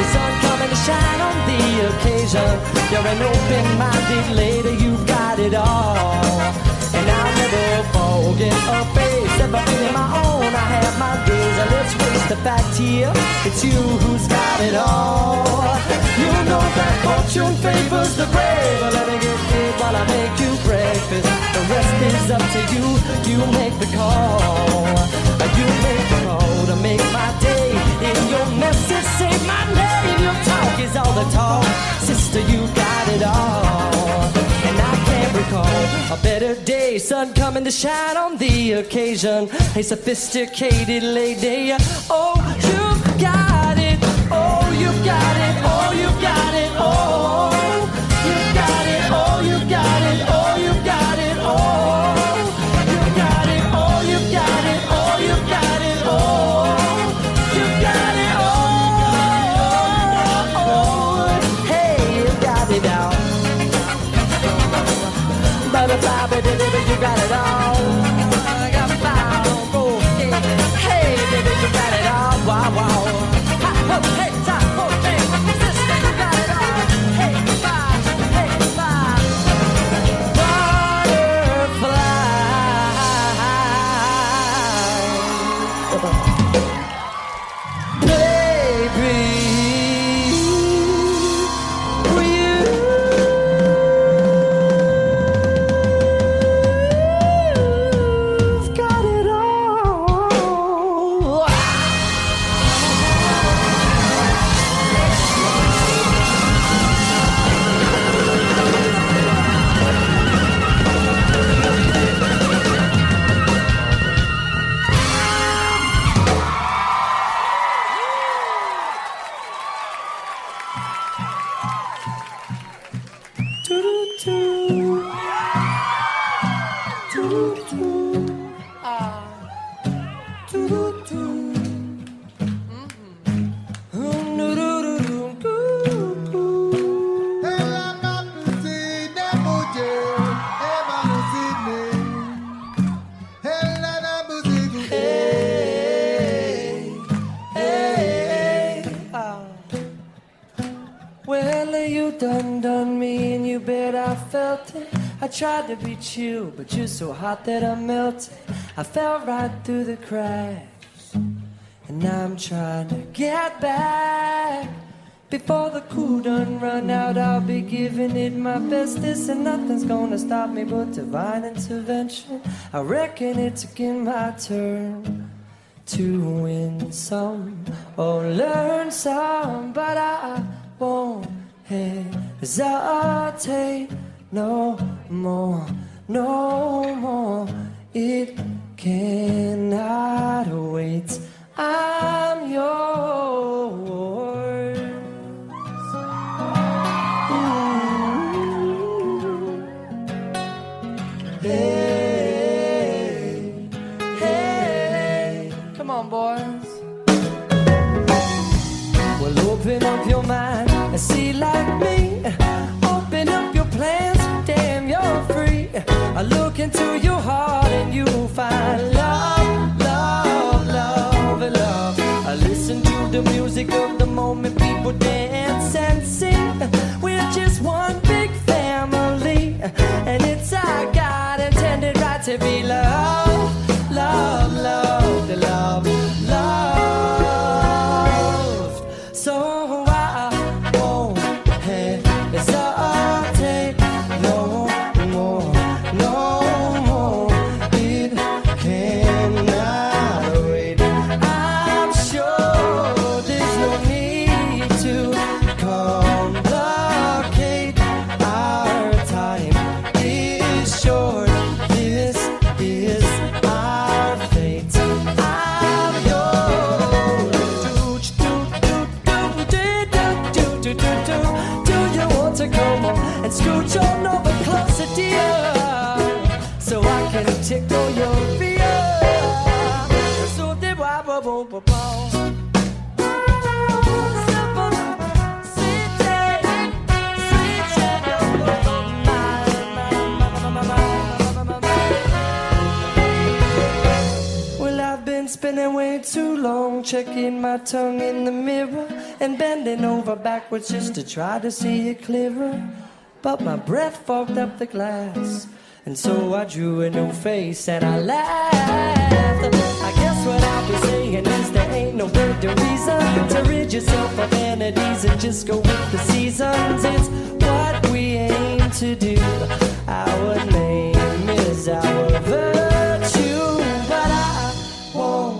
sun coming to shine on the occasion. You're an open-minded lady, you've got it all. And I'll never forget a face, everything in my own. I have my days, and let's face the fact here, it's you who's got it all. You know that fortune favors the brave. Let me get paid while I make you breakfast. The rest is up to you, you make the call. You make the call to make my day. In your message, say my name. Your talk is all the talk. Sister, you got it all. And I can't recall a better day. Sun coming to shine on the occasion. A sophisticated lady. Oh, you got it. Oh, you got it. Oh, you got it. Oh, you got it. Oh, you got it. Oh, you got it. Oh, you got it. Oh, you got it. Oh, you got it. Oh, you got it. Oh, hey, you got it now. Butterfly, baby, baby, you got it all. I got found. Oh, yeah. Hey, baby, you got it all. Wow, wow. Ha, ho, hey, top, ho, hey, sister, you got it all. Hey, bye, hey, bye. Butterfly. Baby, will you? Got it all. Doo-doo-doo. Doo-doo-doo. Ah. Doo-doo-doo. Mm-hmm. Doo-doo-doo-doo. Hey, hey, ah. Well, you done done me, and you bet I felt it. I tried to be chill, but you're so hot that I melted. I fell right through the cracks, and now I'm trying to get back. Before the cool done run out, I'll be giving it my bestest, and nothing's gonna stop me but divine intervention. I reckon it's again my turn to win some or learn some, but I won't hesitate no more, no more. It cannot wait. I'm yours. Mm-hmm. Hey, hey, come on, boys. Well, open up your mind and see like me. Open up your plans, damn, you're free. I look into your heart and you'll find love, love, love, and love. I listen to the music of the moment, people dance and sing. We're just one big family, and it's our God intended right to be love, love, love, love, love. So I won't hesitate no more, no more. It cannot wait. I'm sure there's no need to complicate. Our time is short. This is our fate. I'm yours. Do, do, do, do, do, do, do, do, do. Do you want to come on and scooch on over closer, dear, so I can tickle your fear? So they wah wah wah wah wah. Well, I've been spending way too long checking my tongue in the mirror. and bending over backwards just to try to see it clearer. But my breath fogged up the glass, and so I drew a new face and I laughed. I guess what I'll be saying is there ain't no better reason to rid yourself of vanities and just go with the seasons. It's what we aim to do. Our name is our virtue, but I won't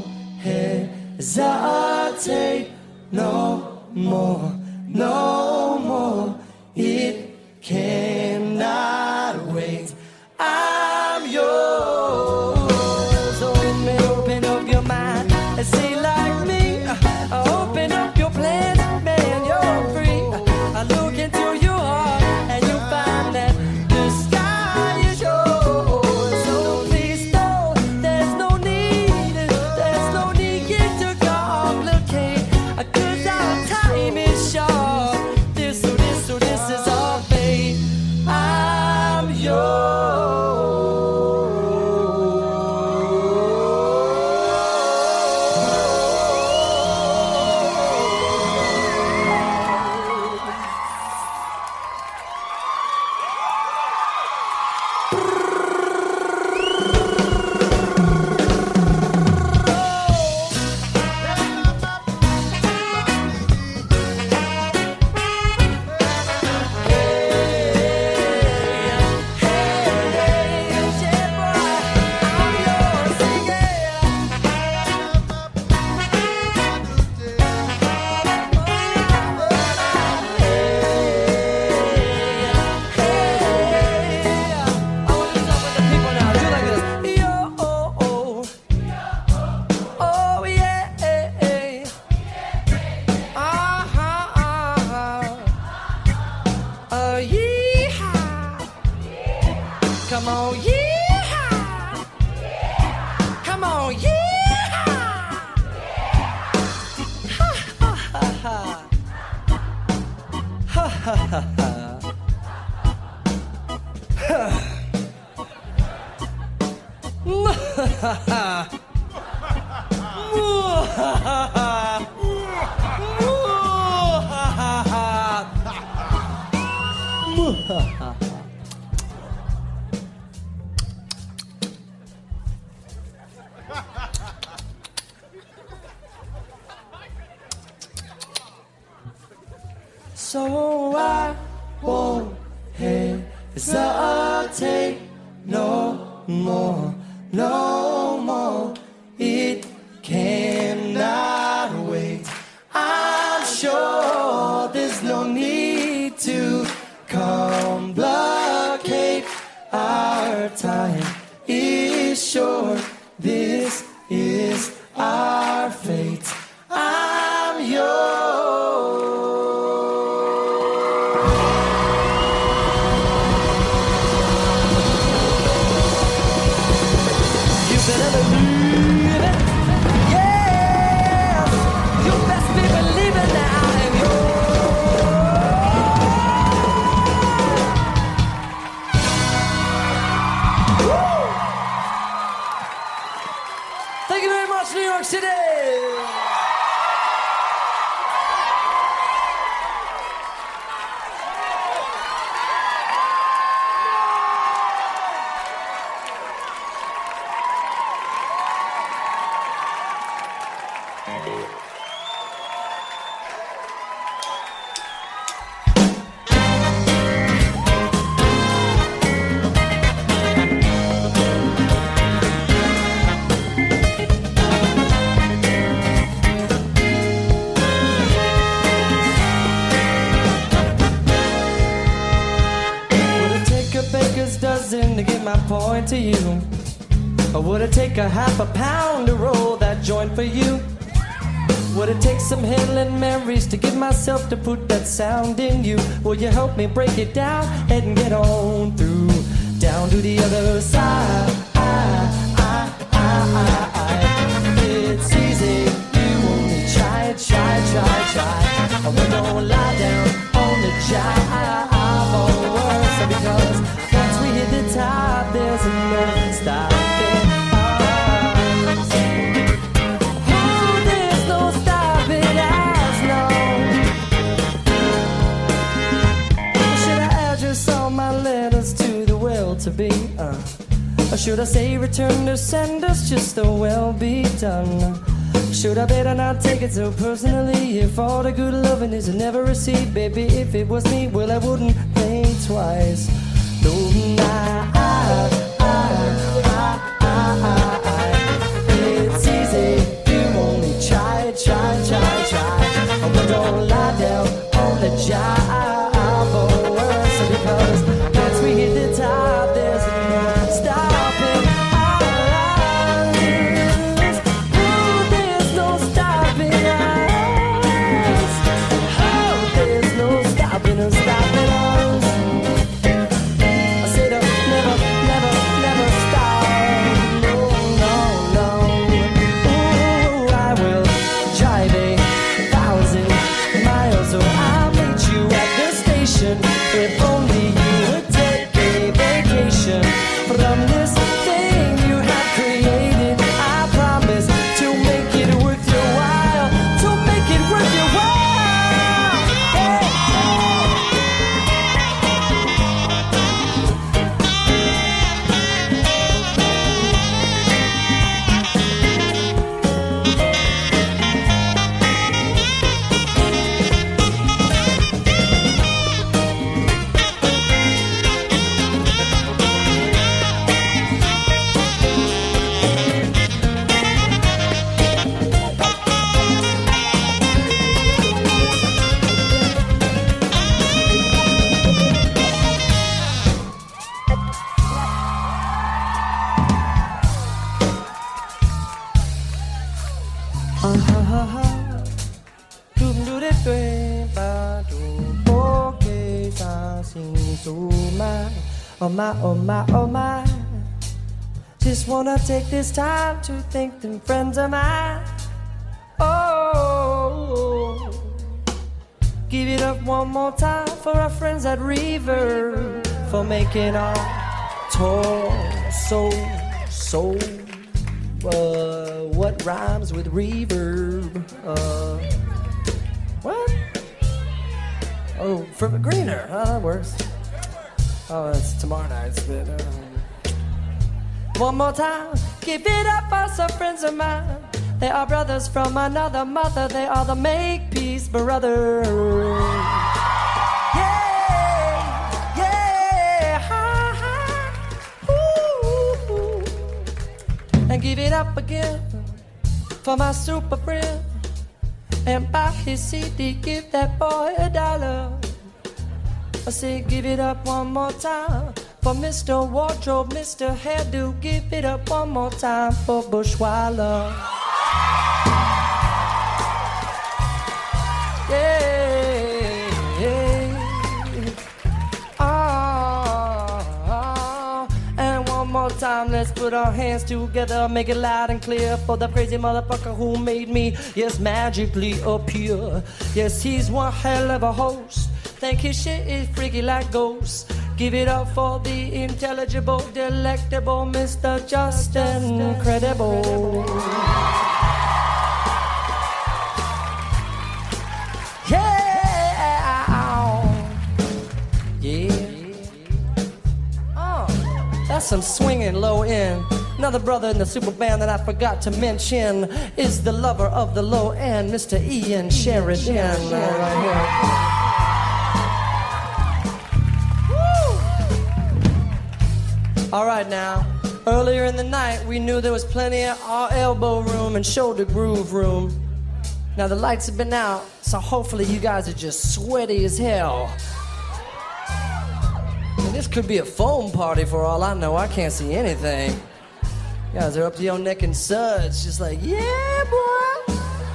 hesitate no more, no more. It cannot wait. I'm yours. Open, open up your mind and say like me. Open up your plans, man, you're free. I look into your heart and you'll find that the sky is yours. So please don't, there's no need, there's no need to complicate, 'cause our time is short. This, so this, so this is our fate. I'm yours. Come on, yeehaw! Come on, yeehaw! Ha ha ha ha! Ha ha ha ha! Ha! Ha ha! So I won't hesitate no more, no more. It cannot wait. I'm sure there's no need to complicate. Our time is short. This is our fate. I'm yours. Thank you very much, New York City! Dozen to get my point to you, or would it take a half a pound to roll that joint for you? Would it take some Helen Marys to get myself to put that sound in you? Will you help me break it down and get on through, down to the other side? I, I, I, I, it's easy, you only try, try, try, try. We're gonna lie down on the job, or worse, because hit the top, there's no stopping us. Oh, there's no stopping us, no. to be. Uh. Or should I say return to senders just so well be done? Should I better not take it so personally? If all the good loving is never received, baby, if it was me, well, I wouldn't think twice. No, I, I, I, I, I, it's easy. You only try, try, try, try. But don't lie down on the job. Oh, worse, because once we hit the top, there's no stopping us. Ooh, there's no stopping us. Oh, there's no stopping us, stopping us. I said I'll never, never, never stop. No, no, no. Ooh, I will drive a thousand miles, so I'll meet you at the station. If only you would take a vacation from this thing you have created. I promise to make it worth your while, to make it worth your while. Hey, oh my, oh my, oh my. Just wanna take this time to thank them friends of mine. Oh, give it up one more time for our friends at Reverb, for making our tour so, so, uh, what rhymes with reverb? Uh, what? Oh, from greener, oh, that works. Oh, it's tomorrow night's bit. Um, one more time, give it up for some friends of mine. They are brothers from another mother. They are the Makepeace brothers. Yeah, yeah, ha, ha, ooh, ooh. And give it up again for my super friend. And buy his C D, give that boy a dollar. I say give it up one more time for Mister Wardrobe, Mister Hairdo. Give it up one more time for Bushwallah. Yeah, yeah. Oh, and one more time, let's put our hands together, make it loud and clear for the crazy motherfucker who made me, yes, magically appear. Yes, he's one hell of a host. Think his shit is freaky like ghosts. Give it up for the intelligible, delectable Mister Justin Incredible. Yeah, yeah. Oh, that's some swinging low end. Another brother in the super band that I forgot to mention is the lover of the low end, Mister Ian Sheridan. Right here. All right now, earlier in the night we knew there was plenty of our elbow room and shoulder groove room. Now the lights have been out, so hopefully you guys are just sweaty as hell. And this could be a foam party for all I know. I can't see anything. You guys are up to your neck in suds, just like, yeah, boy.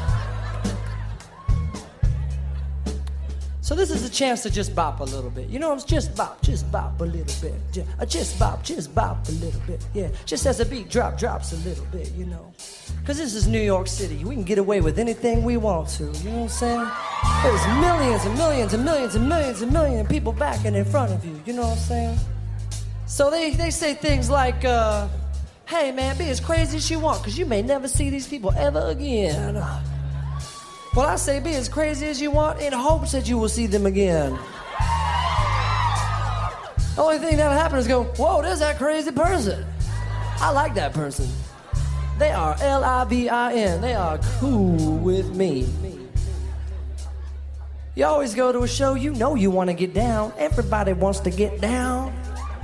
So this is a chance to just bop a little bit. You know, it's just bop, just bop a little bit. Just, uh, just bop, just bop a little bit. Yeah, just as the beat drop, drops a little bit, you know. Because this is New York City. We can get away with anything we want to, you know what I'm saying? There's millions and millions and millions and millions and millions of people backing in front of you, you know what I'm saying? So they, they say things like, uh, hey man, be as crazy as you want, because you may never see these people ever again. Well, I say be as crazy as you want in hopes that you will see them again. The only thing that'll happen is go, whoa, there's that crazy person. I like that person. They are L I V I N. They are cool with me. You always go to a show, you know you want to get down. Everybody wants to get down.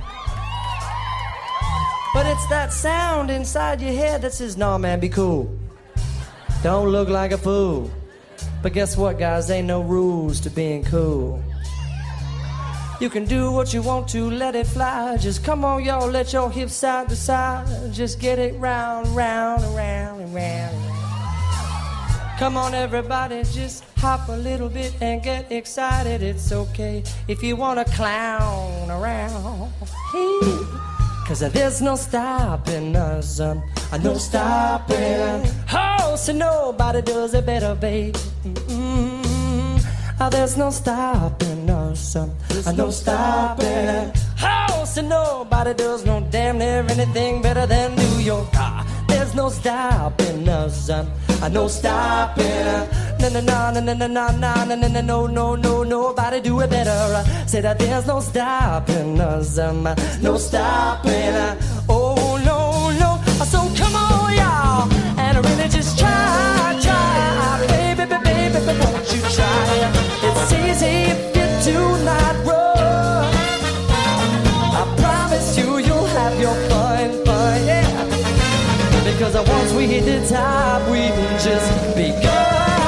But it's that sound inside your head that says, nah, man, be cool. Don't look like a fool. But guess what, guys? Ain't no rules to being cool. You can do what you want to, let it fly. Just come on, y'all, let your hips side to side. Just get it round, round, and round, and round, and round. Come on, everybody, just hop a little bit and get excited. It's okay if you want to clown around. Hey. Cause there's no stopping us, um, no stopping. Oh, so nobody does it better, babe. Mm-hmm. Oh, there's no stopping us, um, no stopping. Oh, so nobody does no damn near anything better than New York. Ah, there's no stopping us, um, no stopping. No, no, no, no, no, no, no, no, no, no, no, no, no, nobody do it better. Say that there's no stopping us, um, no stopping. Oh, no, no, so come on, y'all, and really just try, try, baby, baby, baby, won't you try? It's easy if you do not run. I promise you, you'll have your fun, fun, yeah. Because once we hit the top, we can just begun.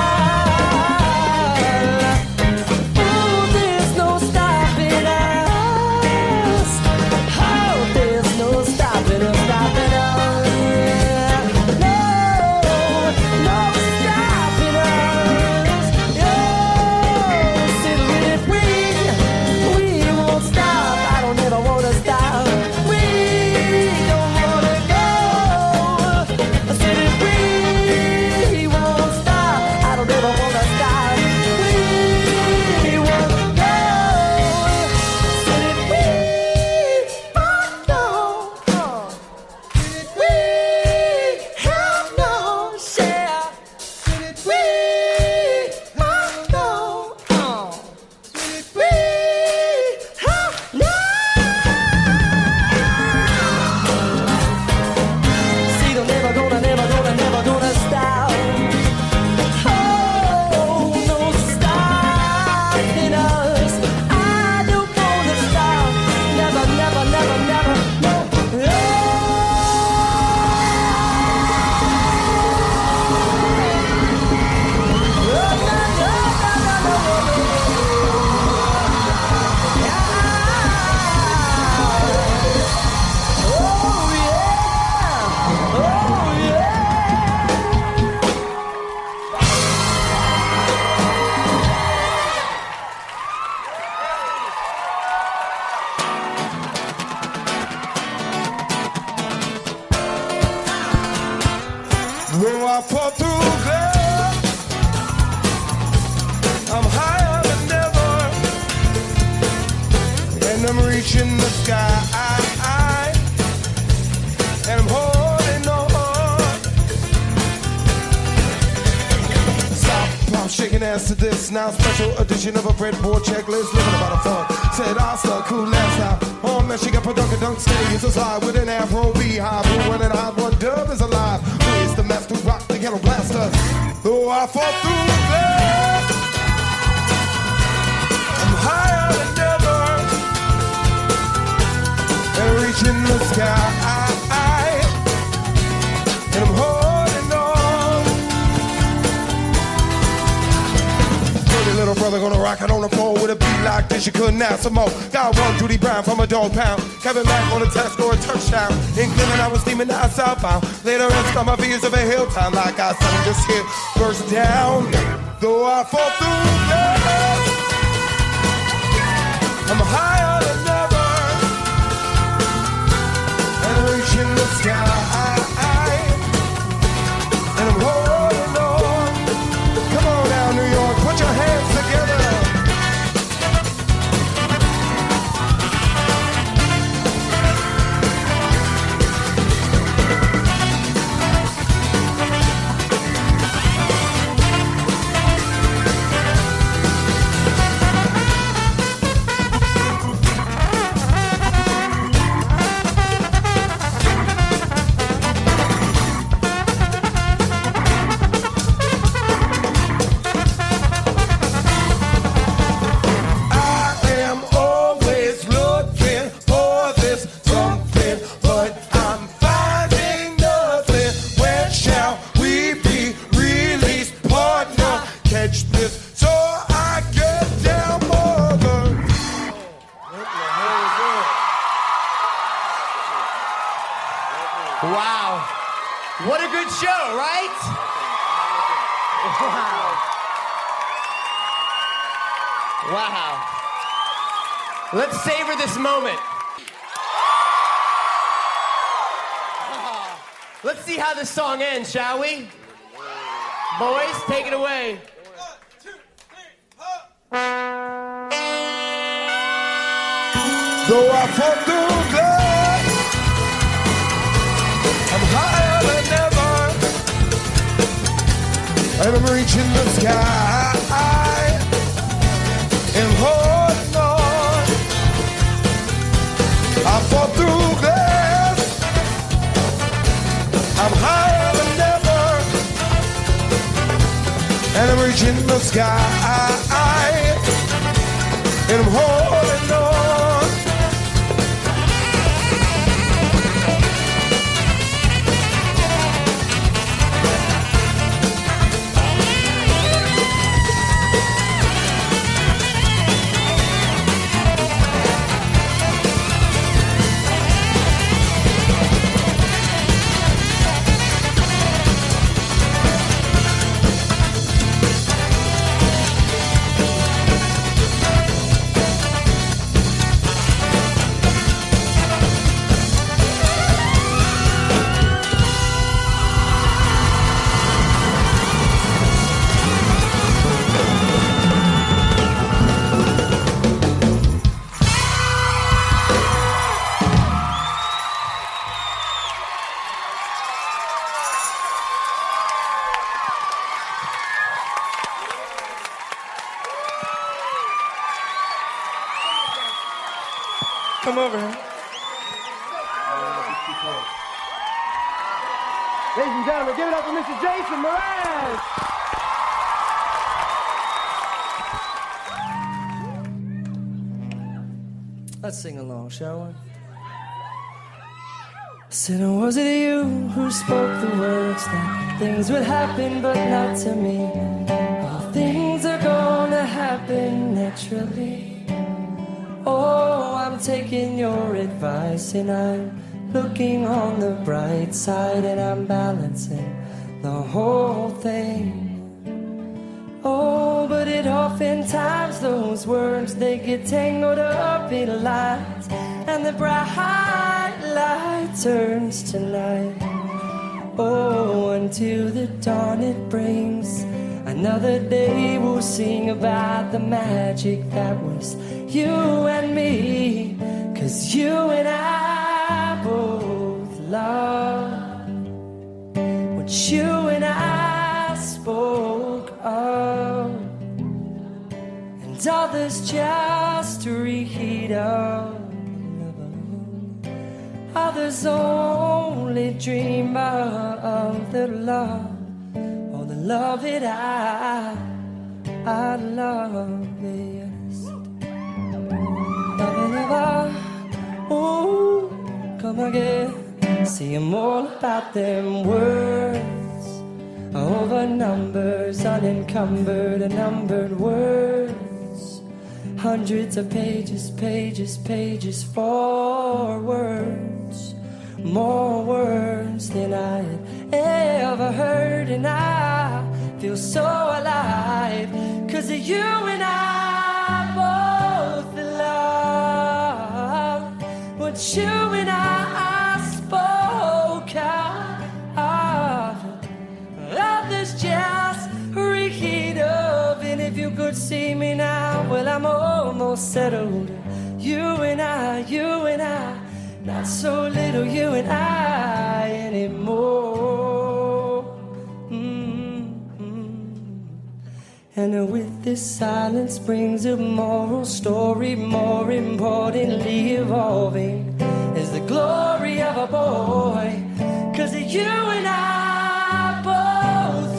Now special edition of a breadboard checklist, living about a fun. Said I saw cool last time. Oh man, she got production dunk steady. It's a slide with an afro beehive. Who running hot one dub is alive. Who is the master rock, the ghetto blaster? Though I fought through that, I'm higher than ever, and reaching the sky. And I'm holding on. Dirty little brother gonna rock it on the floor with a beat like this. You couldn't ask some more. Got one Judy Brown from a dog pound. Kevin Mack on the test score a touchdown. In Cleveland I was steaming out southbound. Later in on my views of a hill town. Like I said, just hit burst down. Though I fought through that, I'm higher than ever, and reaching the sky. And I'm holding on. Come on now, New York, put your hands together. What a good show, right? Wow. Wow. Let's savor this moment. Let's see how this song ends, shall we? Boys, take it away. One, two, three, four. Though I fall through glass, I'm higher than ever, and I'm reaching the sky and holding on. I fall through glass, I'm higher than ever, and I'm reaching the sky and I'm holding on. Come over here. Ladies and gentlemen, give it up for Mister Jason Mraz. Let's sing along, shall we? Said, was it you who spoke the words that things would happen but not to me? All things are gonna happen naturally. Oh, I'm taking your advice and I'm looking on the bright side and I'm balancing the whole thing. Oh, but it oftentimes those words, they get tangled up in lies, and the bright light turns to night. Oh, until the dawn it brings another day, we'll sing about the magic that was you and me. 'Cause you and I both love what you and I spoke of, and others just read of. Others only dream of the love, or the love that I, I love best. Love it, ooh, come again. See, I'm all about them words, over numbers, unencumbered, unnumbered words. Hundreds of pages, pages, pages for words. More words than I had ever heard, and I feel so alive, 'cause of you and I both love what you and I spoke of. Others just read of, and if you could see me now, well, I'm almost settled. You and I, you and I, not so little you and I anymore. Mm-hmm. And with this silence brings a moral story, more importantly evolving is the glory of a boy. 'Cause you and I both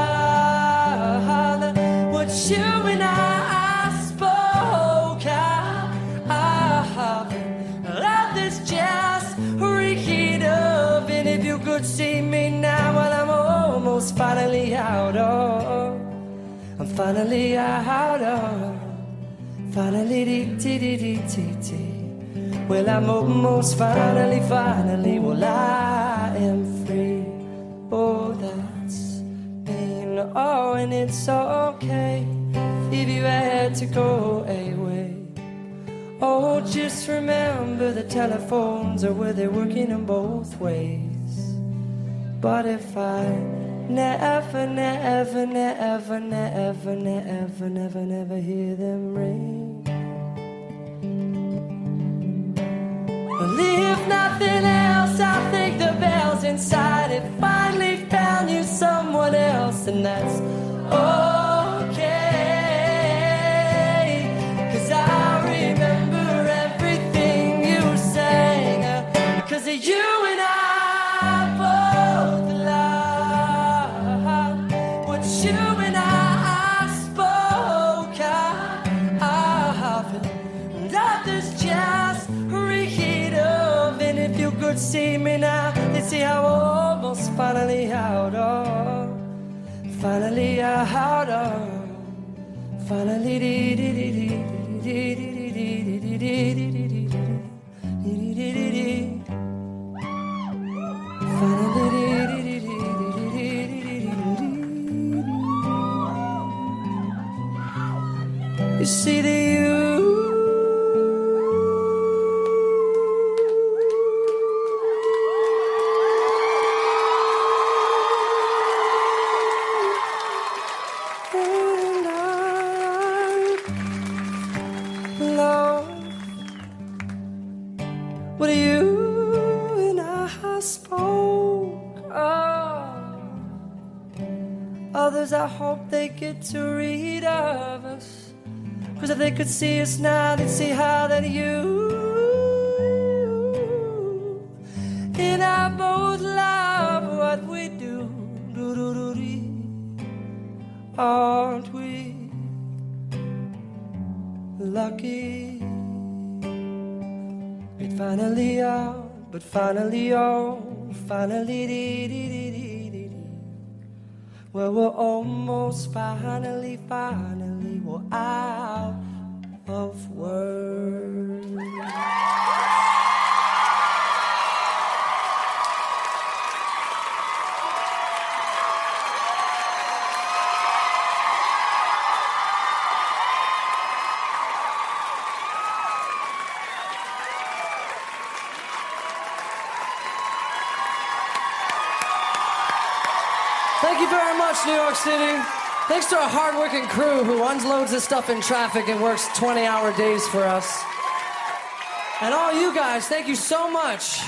love what you and I spoke of. Love is just read of, and if you could see me now, well, I'm almost finally out of. I'm finally out of. Finally, dee dee dee dee dee dee. Well, I'm almost finally, finally, well, I am free. oh, and it's okay if you had to go away. Oh, just remember the telephones are where they're working in both ways. But if I never, never, never, never, never, never, never hear them ring, well, if nothing else, I think the bells inside it finally found you someone else, and that's okay. 'Cause I remember everything you sang, 'cause you and I both loved what you and I spoke of, and others just read of. And if you could see me now, you'd see how almost finally out of, finally out of, finally dee dee dee dee dee dee dee dee dee dee dee dee dee dee dee dee. You see the you. And I'm alone. What are you and I spoke of? Others, I hope they get to read of us, 'cause if they could see us now, they'd see how that you and I both love what we do. Do-do-do-dee. Aren't we lucky? It finally out, but finally all, finally dee dee dee dee dee dee. Well, we're almost finally, finally, we're out of words. Thank you very much, New York City. Thanks to our hardworking crew who unloads this stuff in traffic and works twenty-hour days for us. And all you guys, thank you so much.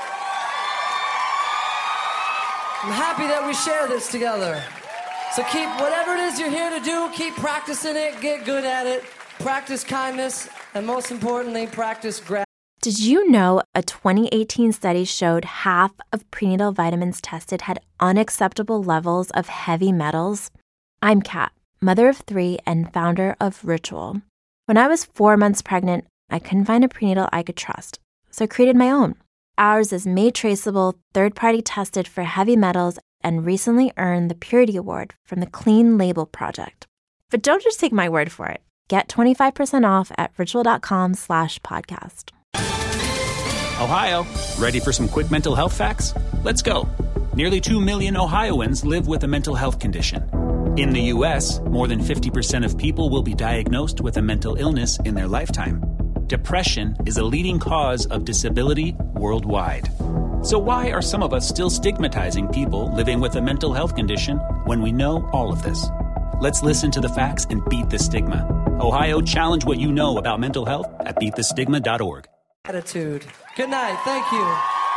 I'm happy that we share this together. So keep, whatever it is you're here to do, keep practicing it, get good at it, practice kindness, and most importantly, practice gratitude. Did you know a twenty eighteen study showed half of prenatal vitamins tested had unacceptable levels of heavy metals? I'm Kat, mother of three and founder of Ritual. When I was four months pregnant, I couldn't find a prenatal I could trust, so I created my own. Ours is made traceable, third-party tested for heavy metals, and recently earned the Purity Award from the Clean Label Project. But don't just take my word for it. Get twenty-five percent off at ritual.com slash podcast. Ohio, ready for some quick mental health facts? Let's go. Nearly two million Ohioans live with a mental health condition. In the U S, more than fifty percent of people will be diagnosed with a mental illness in their lifetime. Depression is a leading cause of disability worldwide. So why are some of us still stigmatizing people living with a mental health condition when we know all of this? Let's listen to the facts and beat the stigma. Ohio, challenge what you know about mental health at beat the stigma dot org. Attitude. Good night. Thank you.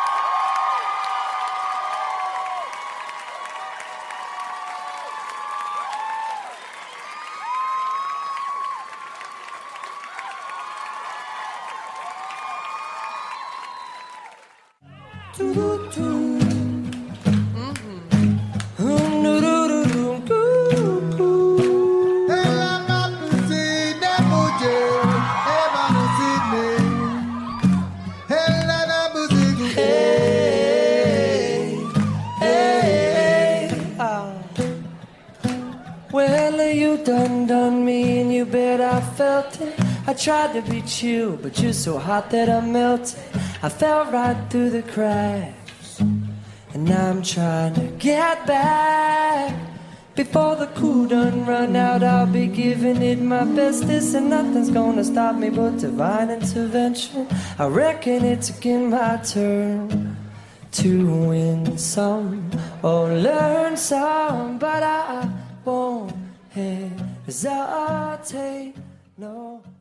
I tried to be chill, but you're so hot that I melted. I fell right through the cracks, and now I'm trying to get back Before the cool done run out, I'll be giving it my bestest, and nothing's gonna stop me but divine intervention. I reckon it's again my turn to win some or learn some, but I won't hesitate, no.